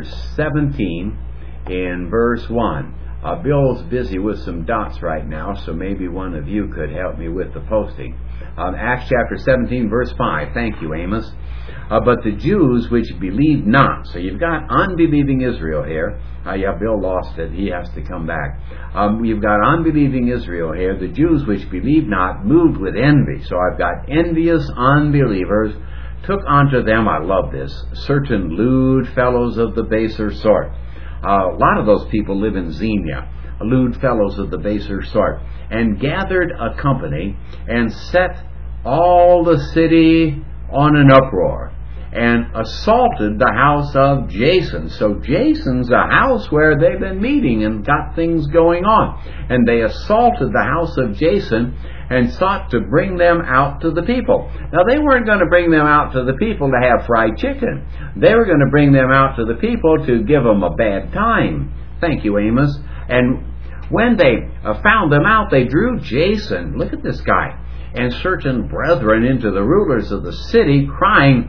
17 in verse 1. Bill's busy with some dots right now, so maybe one of you could help me with the posting. Acts chapter 17, verse 5. Thank you, Amos. But the Jews which believed not. So you've got unbelieving Israel here. Bill lost it. He has to come back. You've got unbelieving Israel here. The Jews which believed not, moved with envy. So I've got envious unbelievers, took unto them, I love this, certain lewd fellows of the baser sort. A lot of those people live in Xenia, lewd fellows of the baser sort, and gathered a company and set all the city on an uproar, and assaulted the house of Jason. So Jason's a house where they've been meeting and got things going on. And they assaulted the house of Jason and sought to bring them out to the people. Now, they weren't going to bring them out to the people to have fried chicken. They were going to bring them out to the people to give them a bad time. Thank you, Amos. And when they found them out, they drew Jason, look at this guy, and certain brethren into the rulers of the city, crying,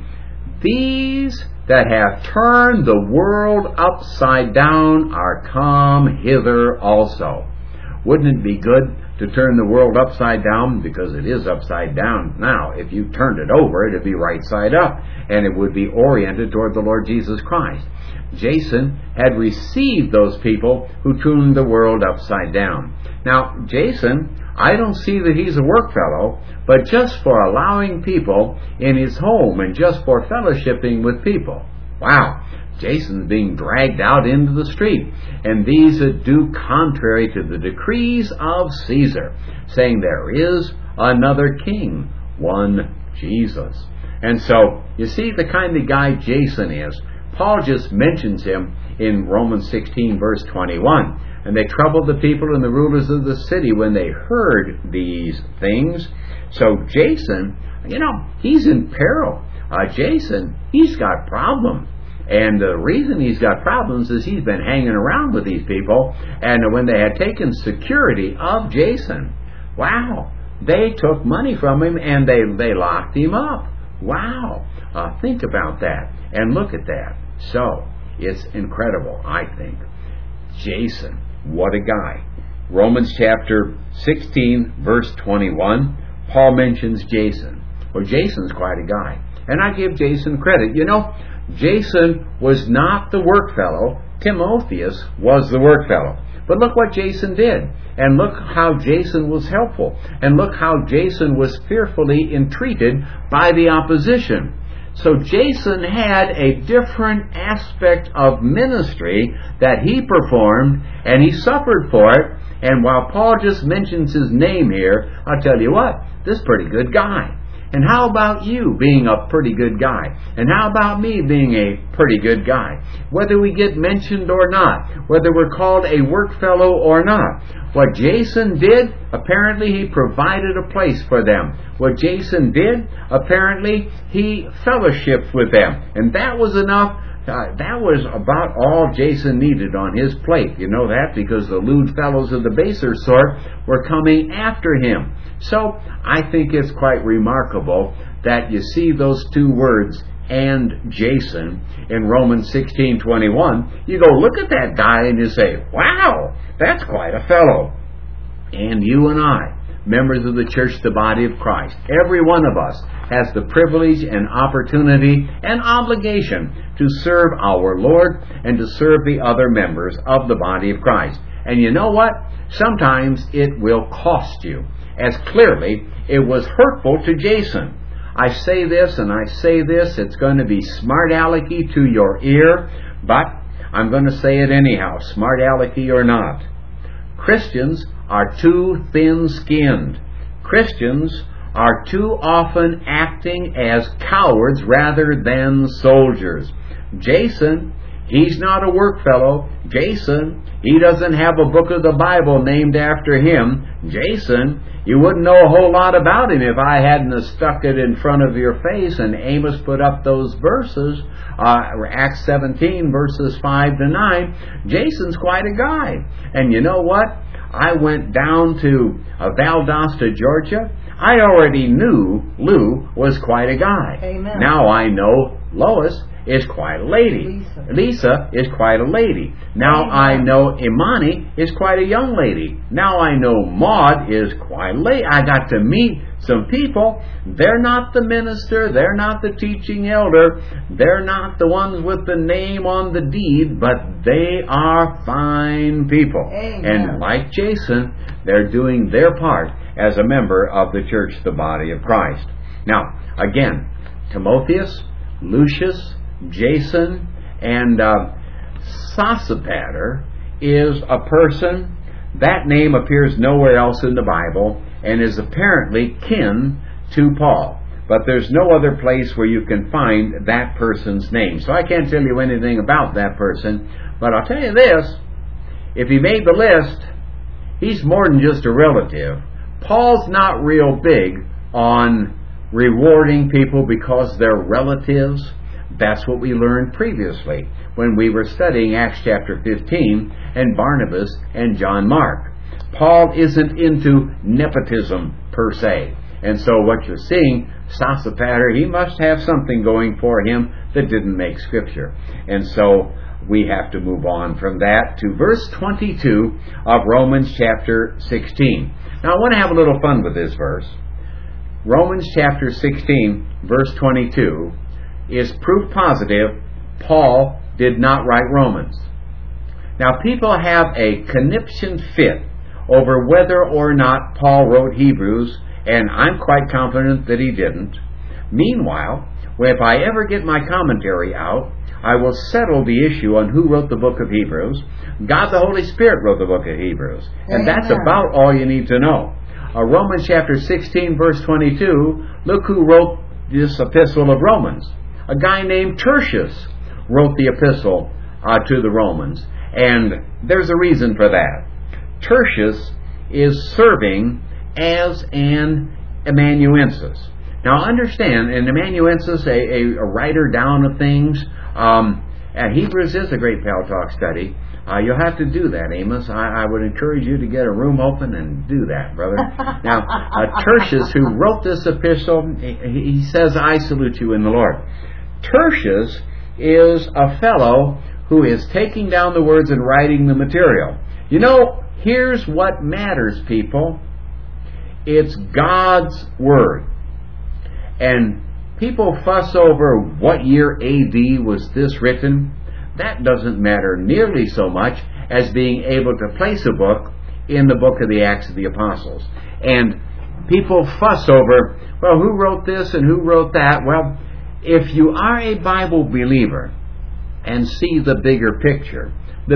These that have turned the world upside down are come hither also. Wouldn't it be good to turn the world upside down? Because it is upside down now. If you turned it over, it would be right side up, and it would be oriented toward the Lord Jesus Christ. Jason had received those people who turned the world upside down. Now, Jason, I don't see that he's a work fellow, but just for allowing people in his home and just for fellowshipping with people. Wow, Jason's being dragged out into the street, and these that do contrary to the decrees of Caesar, saying there is another king, one Jesus. And so, you see the kind of guy Jason is. Paul just mentions him in Romans 16, verse 21. And they troubled the people and the rulers of the city when they heard these things. So Jason, he's in peril. Jason, he's got problems. And the reason he's got problems is he's been hanging around with these people. And when they had taken security of Jason, wow, they took money from him and they locked him up. Wow. Think about that and look at that. So, it's incredible, I think. Jason, what a guy. Romans chapter 16, verse 21, Paul mentions Jason. Well, Jason's quite a guy. And I give Jason credit. Jason was not the work fellow. Timotheus was the work fellow. But look what Jason did. And look how Jason was helpful. And look how Jason was fearfully entreated by the opposition. So Jason had a different aspect of ministry that he performed, and he suffered for it. And while Paul just mentions his name here, I'll tell you what, this is a pretty good guy. And how about you being a pretty good guy? And how about me being a pretty good guy? Whether we get mentioned or not, whether we're called a work fellow or not. What Jason did, apparently he provided a place for them. What Jason did, apparently he fellowshiped with them. And that was enough. That was about all Jason needed on his plate. You know that because the lewd fellows of the baser sort were coming after him. So I think it's quite remarkable that you see those two words, and Jason, in Romans 16:21. You go look at that guy and you say, wow, that's quite a fellow. And you and I, members of the church, the body of Christ, every one of us has the privilege and opportunity and obligation to serve our Lord and to serve the other members of the body of Christ. And you know what? Sometimes it will cost you. As clearly, it was hurtful to Jason. I say this and I say this, it's going to be smart-alecky to your ear, but I'm going to say it anyhow, smart-alecky or not. Christians are too thin-skinned. Christians are too often acting as cowards rather than soldiers. Jason, he's not a work fellow. Jason, He doesn't have a book of the Bible named after him. Jason, you wouldn't know a whole lot about him if I hadn't have stuck it in front of your face. And Amos put up those verses, Acts 17, verses 5 to 9. Jason's quite a guy. And you know what? I went down to Valdosta, Georgia. I already knew Lou was quite a guy. Amen. Now I know Lois is quite a lady. Lisa is quite a lady. Now Amen. I know Imani is quite a young lady. Now I know Maud is quite a lady. I got to meet some people. They're not the minister. They're not the teaching elder. They're not the ones with the name on the deed, but they are fine people. Amen. And like Jason, they're doing their part as a member of the church, the body of Christ. Now, again, Timotheus, Lucius, Jason, and Sosipater is a person. That name appears nowhere else in the Bible and is apparently kin to Paul. But there's no other place where you can find that person's name. So I can't tell you anything about that person. But I'll tell you this. If he made the list, he's more than just a relative. Paul's not real big on rewarding people because they're relatives. That's what we learned previously when we were studying Acts chapter 15 and Barnabas and John Mark. Paul isn't into nepotism per se. And so what you're seeing, Sosipater, he must have something going for him that didn't make Scripture. And so we have to move on from that to verse 22 of Romans chapter 16. Now I want to have a little fun with this verse. Romans chapter 16, verse 22, is proof positive Paul did not write Romans. Now people have a conniption fit over whether or not Paul wrote Hebrews, and I'm quite confident that he didn't. Meanwhile, if I ever get my commentary out, I will settle the issue on who wrote the book of Hebrews. God the Holy Spirit wrote the book of Hebrews. And that's about all you need to know. Romans chapter 16, verse 22, look who wrote this epistle of Romans. A guy named Tertius wrote the epistle to the Romans. And there's a reason for that. Tertius is serving as an amanuensis. Now understand, an amanuensis, a writer down of things. Hebrews is a great Pal Talk study. You'll have to do that, Amos. I would encourage you to get a room open and do that, brother. Now, Tertius, who wrote this epistle, he says, I salute you in the Lord. Tertius is a fellow who is taking down the words and writing the material. You know, here's what matters, people. It's God's Word. And people fuss over what year AD was this written. That doesn't matter nearly so much as being able to place a book in the book of the Acts of the Apostles. And people fuss over, well, who wrote this and who wrote that? Well, if you are a Bible believer and see the bigger picture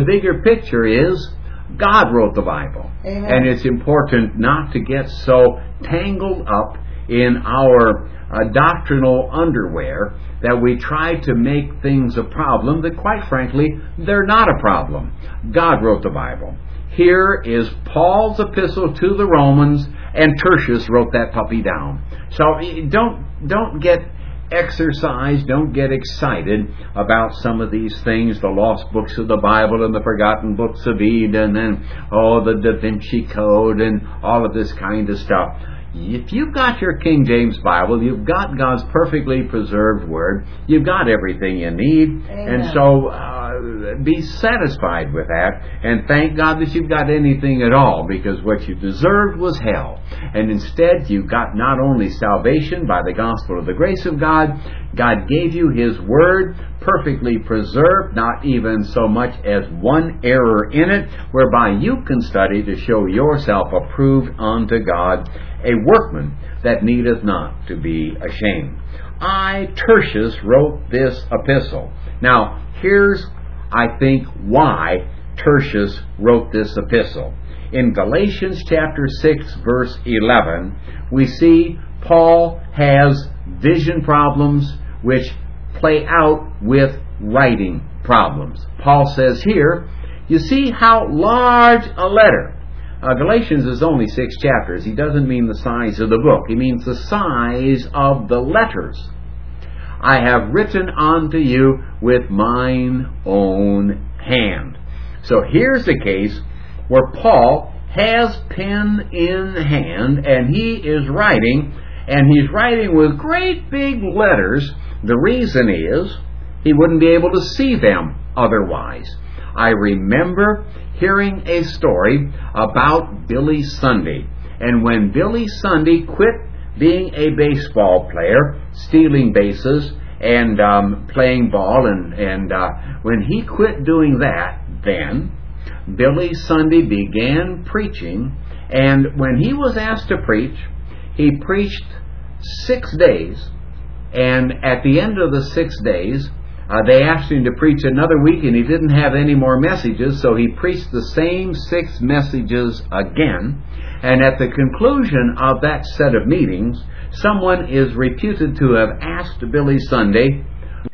is God wrote the Bible. Amen. And it's important not to get so tangled up in our doctrinal underwear that we try to make things a problem that, quite frankly, they're not a problem. God wrote the Bible. Here is Paul's epistle to the Romans, and Tertius wrote that puppy down. So don't get exercised, don't get excited about some of these things, the lost books of the Bible and the forgotten books of Eden and the Da Vinci Code and all of this kind of stuff. If you've got your King James Bible, you've got God's perfectly preserved Word, you've got everything you need. Amen. And so be satisfied with that, and thank God that you've got anything at all, because what you deserved was hell. And instead you got not only salvation by the gospel of the grace of God, God gave you His Word perfectly preserved, not even so much as one error in it, whereby you can study to show yourself approved unto God, a workman that needeth not to be ashamed. I, Tertius, wrote this epistle. Now, here's, I think, why Tertius wrote this epistle. In Galatians chapter 6, verse 11, we see Paul has vision problems which play out with writing problems. Paul says here, You see how large a letter. Galatians is only 6 chapters. He doesn't mean the size of the book. He means the size of the letters. I have written unto you with mine own hand. So here's the case where Paul has pen in hand and he is writing, and he's writing with great big letters. The reason is he wouldn't be able to see them otherwise. I remember hearing a story about Billy Sunday. And when Billy Sunday quit being a baseball player, stealing bases and playing ball, and when he quit doing that, then Billy Sunday began preaching. And when he was asked to preach, he preached 6 days. And at the end of the 6 days, they asked him to preach another week, and he didn't have any more messages, so he preached the same 6 messages again. And at the conclusion of that set of meetings, someone is reputed to have asked Billy Sunday,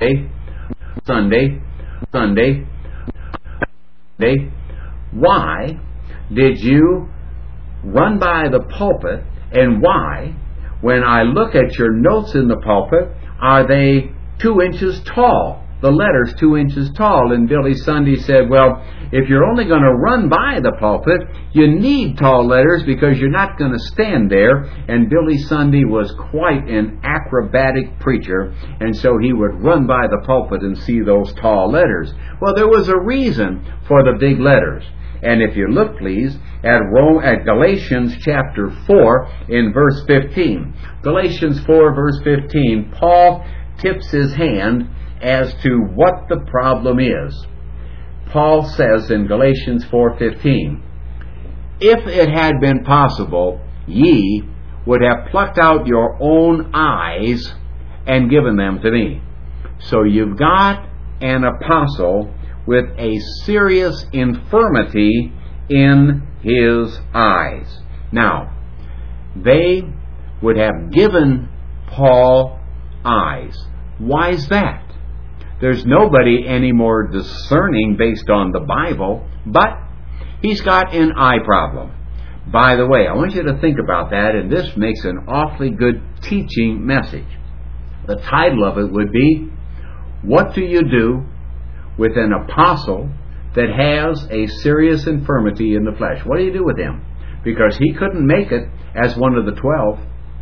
why did you run by the pulpit, and why, when I look at your notes in the pulpit, are they 2 inches tall? The letters 2 inches tall. And Billy Sunday said, well, if you're only going to run by the pulpit, you need tall letters because you're not going to stand there. And Billy Sunday was quite an acrobatic preacher, and so he would run by the pulpit and see those tall letters. Well, there was a reason for the big letters. And if you look, please, at Galatians chapter 4 in verse 15. Galatians 4 verse 15, Paul tips his hand as to what the problem is. Paul says in Galatians 4:15, if it had been possible, ye would have plucked out your own eyes and given them to me. So you've got an apostle with a serious infirmity in his eyes. Now, they would have given Paul eyes. Why is that? There's nobody any more discerning based on the Bible, but he's got an eye problem. By the way, I want you to think about that, and this makes an awfully good teaching message. The title of it would be, what do you do with an apostle that has a serious infirmity in the flesh? What do you do with him? Because he couldn't make it as one of the 12.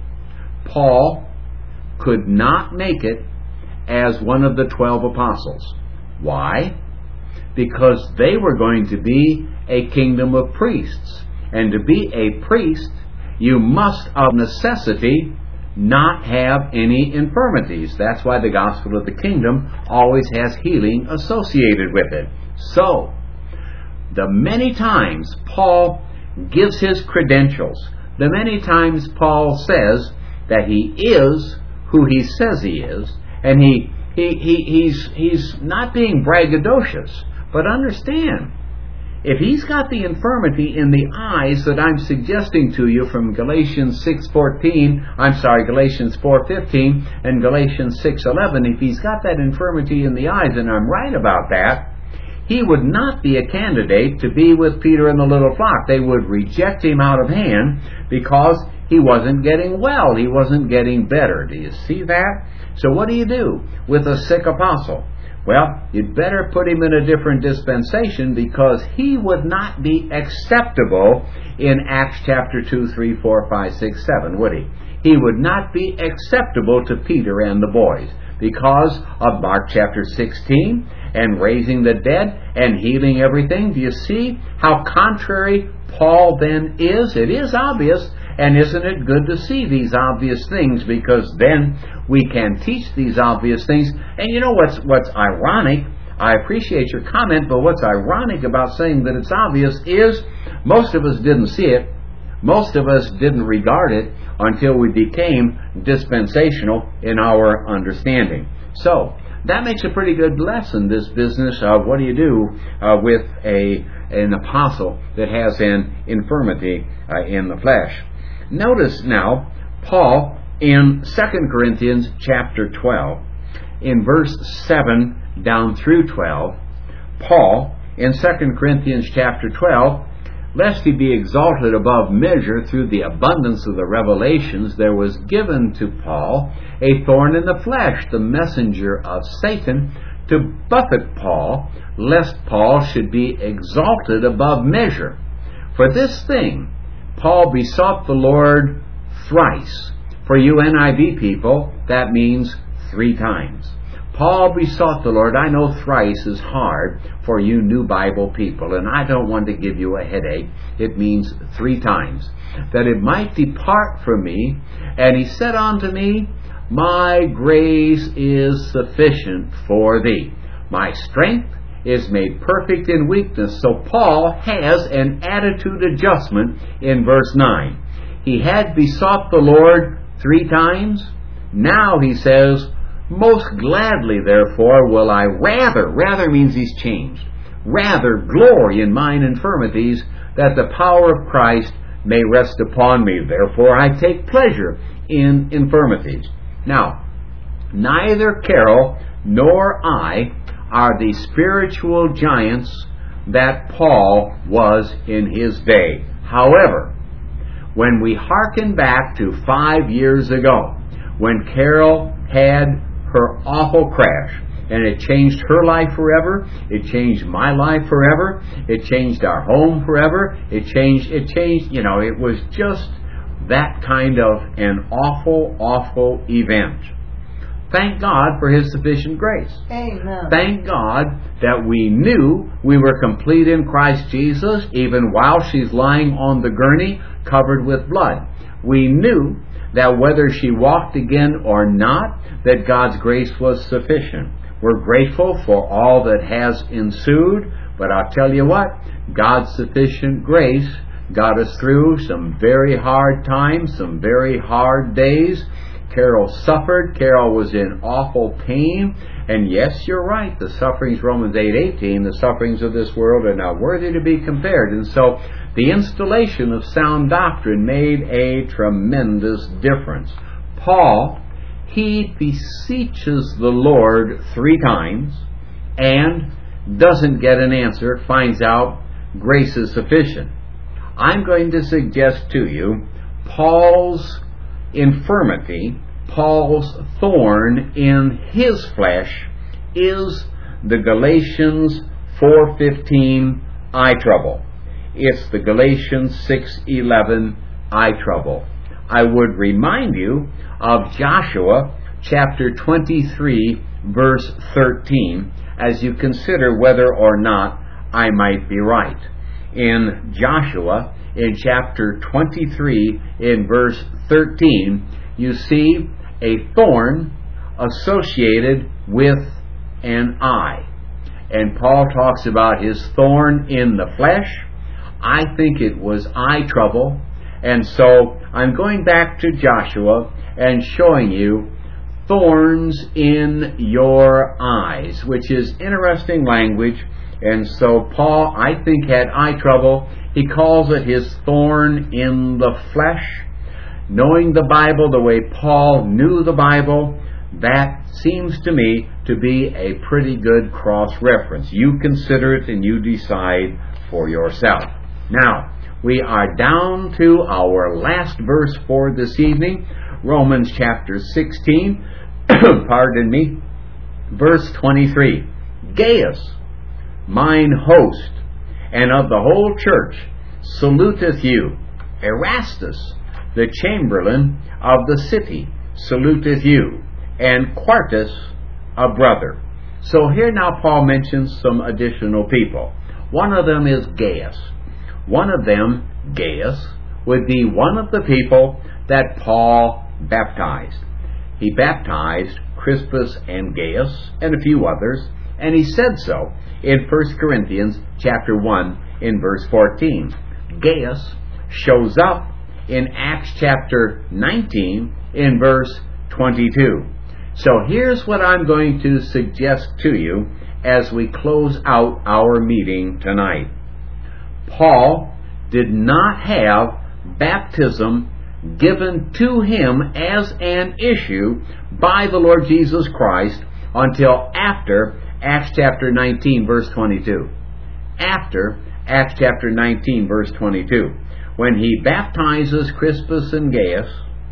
Paul could not make it as one of the 12 apostles. Why? Because they were going to be a kingdom of priests. And to be a priest, you must of necessity not have any infirmities. That's why the gospel of the kingdom always has healing associated with it. So, the many times Paul gives his credentials, the many times Paul says that he is who he says he is, and he's not being braggadocious, but understand, if he's got the infirmity in the eyes that I'm suggesting to you from Galatians 4:15 and Galatians 6:11, if he's got that infirmity in the eyes, and I'm right about that, he would not be a candidate to be with Peter and the little flock. They would reject him out of hand because he wasn't getting well. He wasn't getting better. Do you see that? So what do you do with a sick apostle? Well, you'd better put him in a different dispensation, because he would not be acceptable in Acts chapter 2, 3, 4, 5, 6, 7, would he? He would not be acceptable to Peter and the boys because of Mark chapter 16 and raising the dead and healing everything. Do you see how contrary Paul then is? It is obvious. And isn't it good to see these obvious things, because then we can teach these obvious things. And you know what's ironic? I appreciate your comment, but what's ironic about saying that it's obvious is most of us didn't see it. Most of us didn't regard it until we became dispensational in our understanding. So, that makes a pretty good lesson, this business of what do you do with an apostle that has an infirmity in the flesh. Notice now, Paul in 2 Corinthians chapter 12, in verse 7 down through 12, Paul in 2 Corinthians chapter 12, lest he be exalted above measure through the abundance of the revelations, there was given to Paul a thorn in the flesh, the messenger of Satan, to buffet Paul, lest Paul should be exalted above measure. For this thing Paul besought the Lord thrice. For you NIV people, that means 3 times. Paul besought the Lord. I know thrice is hard for you New Bible people, and I don't want to give you a headache. It means 3 times. That it might depart from me. And he said unto me, My grace is sufficient for thee. My strength is made perfect in weakness. So Paul has an attitude adjustment in verse 9. He had besought the Lord 3 times. Now he says, Most gladly, therefore, will I rather means he's changed, rather glory in mine infirmities, that the power of Christ may rest upon me. Therefore I take pleasure in infirmities. Now, neither Carol nor I are the spiritual giants that Paul was in his day. However, when we hearken back to 5 years ago, when Carol had her awful crash, and it changed her life forever, it changed my life forever, it changed our home forever, it changed, it was just that kind of an awful event. Thank God for His sufficient grace. Amen. Thank God that we knew we were complete in Christ Jesus, even while she's lying on the gurney covered with blood. We knew that whether she walked again or not, that God's grace was sufficient. We're grateful for all that has ensued, but I'll tell you what, God's sufficient grace got us through some very hard times, some very hard days. Carol suffered. Carol was in awful pain. And yes, you're right, the sufferings, Romans 8:18, the sufferings of this world are not worthy to be compared. And so the installation of sound doctrine made a tremendous difference. Paul, he beseeches the Lord 3 times and doesn't get an answer, finds out grace is sufficient. I'm going to suggest to you Paul's infirmity, Paul's thorn in his flesh, is the Galatians 4:15 eye trouble. It's the Galatians 6:11 eye trouble. I would remind you of Joshua chapter 23 verse 13 as you consider whether or not I might be right. In Joshua, in chapter 23, in verse 13, you see a thorn associated with an eye. And Paul talks about his thorn in the flesh. I think it was eye trouble. And so I'm going back to Joshua and showing you thorns in your eyes, which is interesting language. And so Paul, I think, had eye trouble. He calls it his thorn in the flesh. Knowing the Bible the way Paul knew the Bible, that seems to me to be a pretty good cross-reference. You consider it and you decide for yourself. Now, we are down to our last verse for this evening, Romans chapter 16, pardon me, verse 23. Gaius, mine host, and of the whole church, saluteth you. Erastus, the chamberlain of the city, saluteth you. And Quartus, a brother. So here now Paul mentions some additional people. One of them is Gaius. One of them, Gaius, would be one of the people that Paul baptized. He baptized Crispus and Gaius and a few others, and he said so in 1 Corinthians chapter 1 in verse 14. Gaius shows up in Acts chapter 19 in verse 22. So here's what I'm going to suggest to you as we close out our meeting tonight. Paul did not have baptism given to him as an issue by the Lord Jesus Christ until after Acts chapter 19 verse 22. after Acts chapter 19, verse 22. When he baptizes Crispus and Gaius,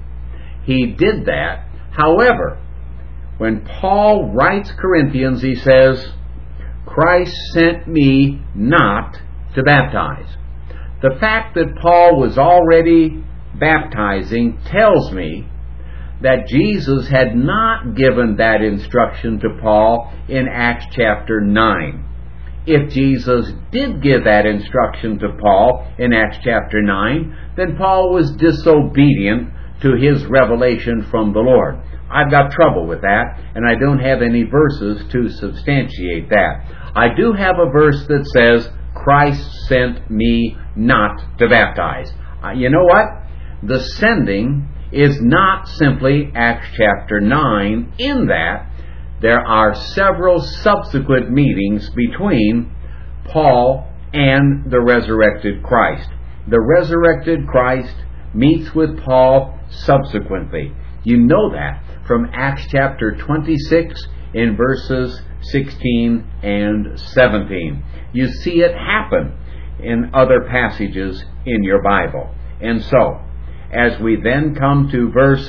he did that. However, when Paul writes Corinthians, he says, Christ sent me not to baptize. The fact that Paul was already baptizing tells me that Jesus had not given that instruction to Paul in Acts chapter 9. If Jesus did give that instruction to Paul in Acts chapter 9, then Paul was disobedient to his revelation from the Lord. I've got trouble with that, and I don't have any verses to substantiate that. I do have a verse that says, Christ sent me not to baptize. You know what? The sending is not simply Acts chapter 9, in that there are several subsequent meetings between Paul and the resurrected Christ. The resurrected Christ meets with Paul subsequently. You know that from Acts chapter 26 in verses 16 and 17. You see it happen in other passages in your Bible. And so, as we then come to verse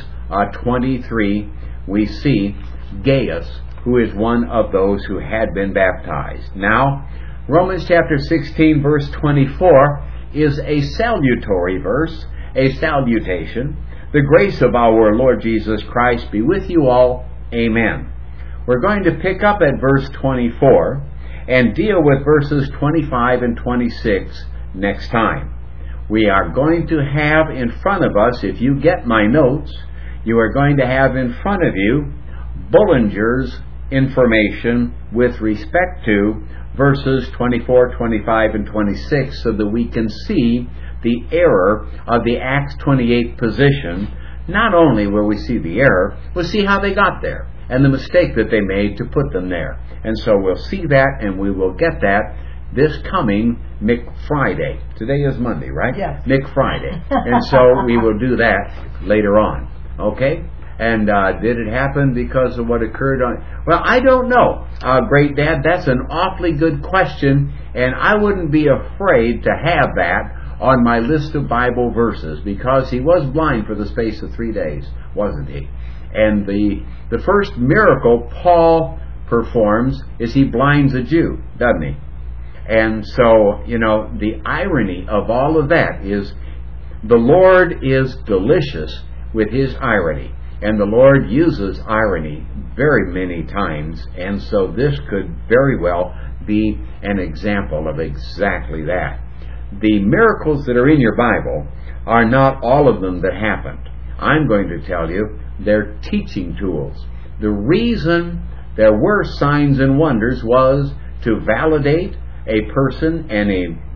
23, we see Gaius, who is one of those who had been baptized. Now, Romans chapter 16, verse 24 is a salutary verse, a salutation. The grace of our Lord Jesus Christ be with you all. Amen. We're going to pick up at verse 24 and deal with verses 25 and 26 next time. We are going to have in front of us, if you get my notes, you are going to have in front of you Bullinger's information with respect to verses 24, 25, and 26, so that we can see the error of the Acts 28 position. Not only will we see the error, we'll see how they got there and the mistake that they made to put them there. And so we'll see that, and we will get that this coming Friday. Today is Monday, right? Yes. Friday. And so we will do that later on. Okay? And did it happen because of what occurred on... Well, I don't know, Great Dad. That's an awfully good question, and I wouldn't be afraid to have that on my list of Bible verses, because he was blind for the space of 3 days, wasn't he? And the first miracle Paul performs is he blinds a Jew, doesn't he? And so, the irony of all of that is the Lord is delicious with his irony. And the Lord uses irony very many times. And so this could very well be an example of exactly that. The miracles that are in your Bible are not all of them that happened. I'm going to tell you they're teaching tools. The reason there were signs and wonders was to validate a person and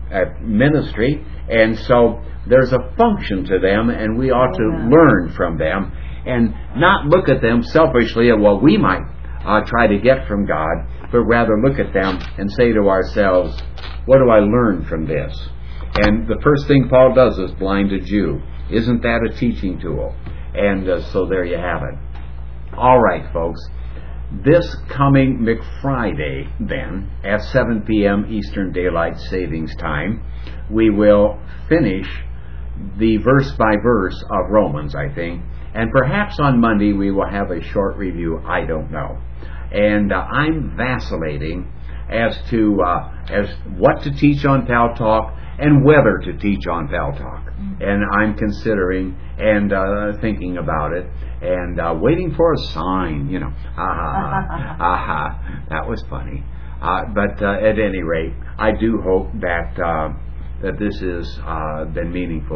a ministry, and so there's a function to them, and we ought to learn from them and not look at them selfishly at what we might try to get from God, but rather look at them and say to ourselves, what do I learn from this? And the first thing Paul does is blind a Jew. Isn't that a teaching tool? And so there you have it. All right, folks. This coming McFriday, then, at 7 p.m. Eastern Daylight Savings Time, we will finish the verse-by-verse of Romans, I think. And perhaps on Monday we will have a short review. I don't know. And I'm vacillating as to as what to teach on Pal Talk and whether to teach on Pal Talk. And I'm considering and thinking about it and waiting for a sign, That was funny. But at any rate, I do hope that that this has been meaningful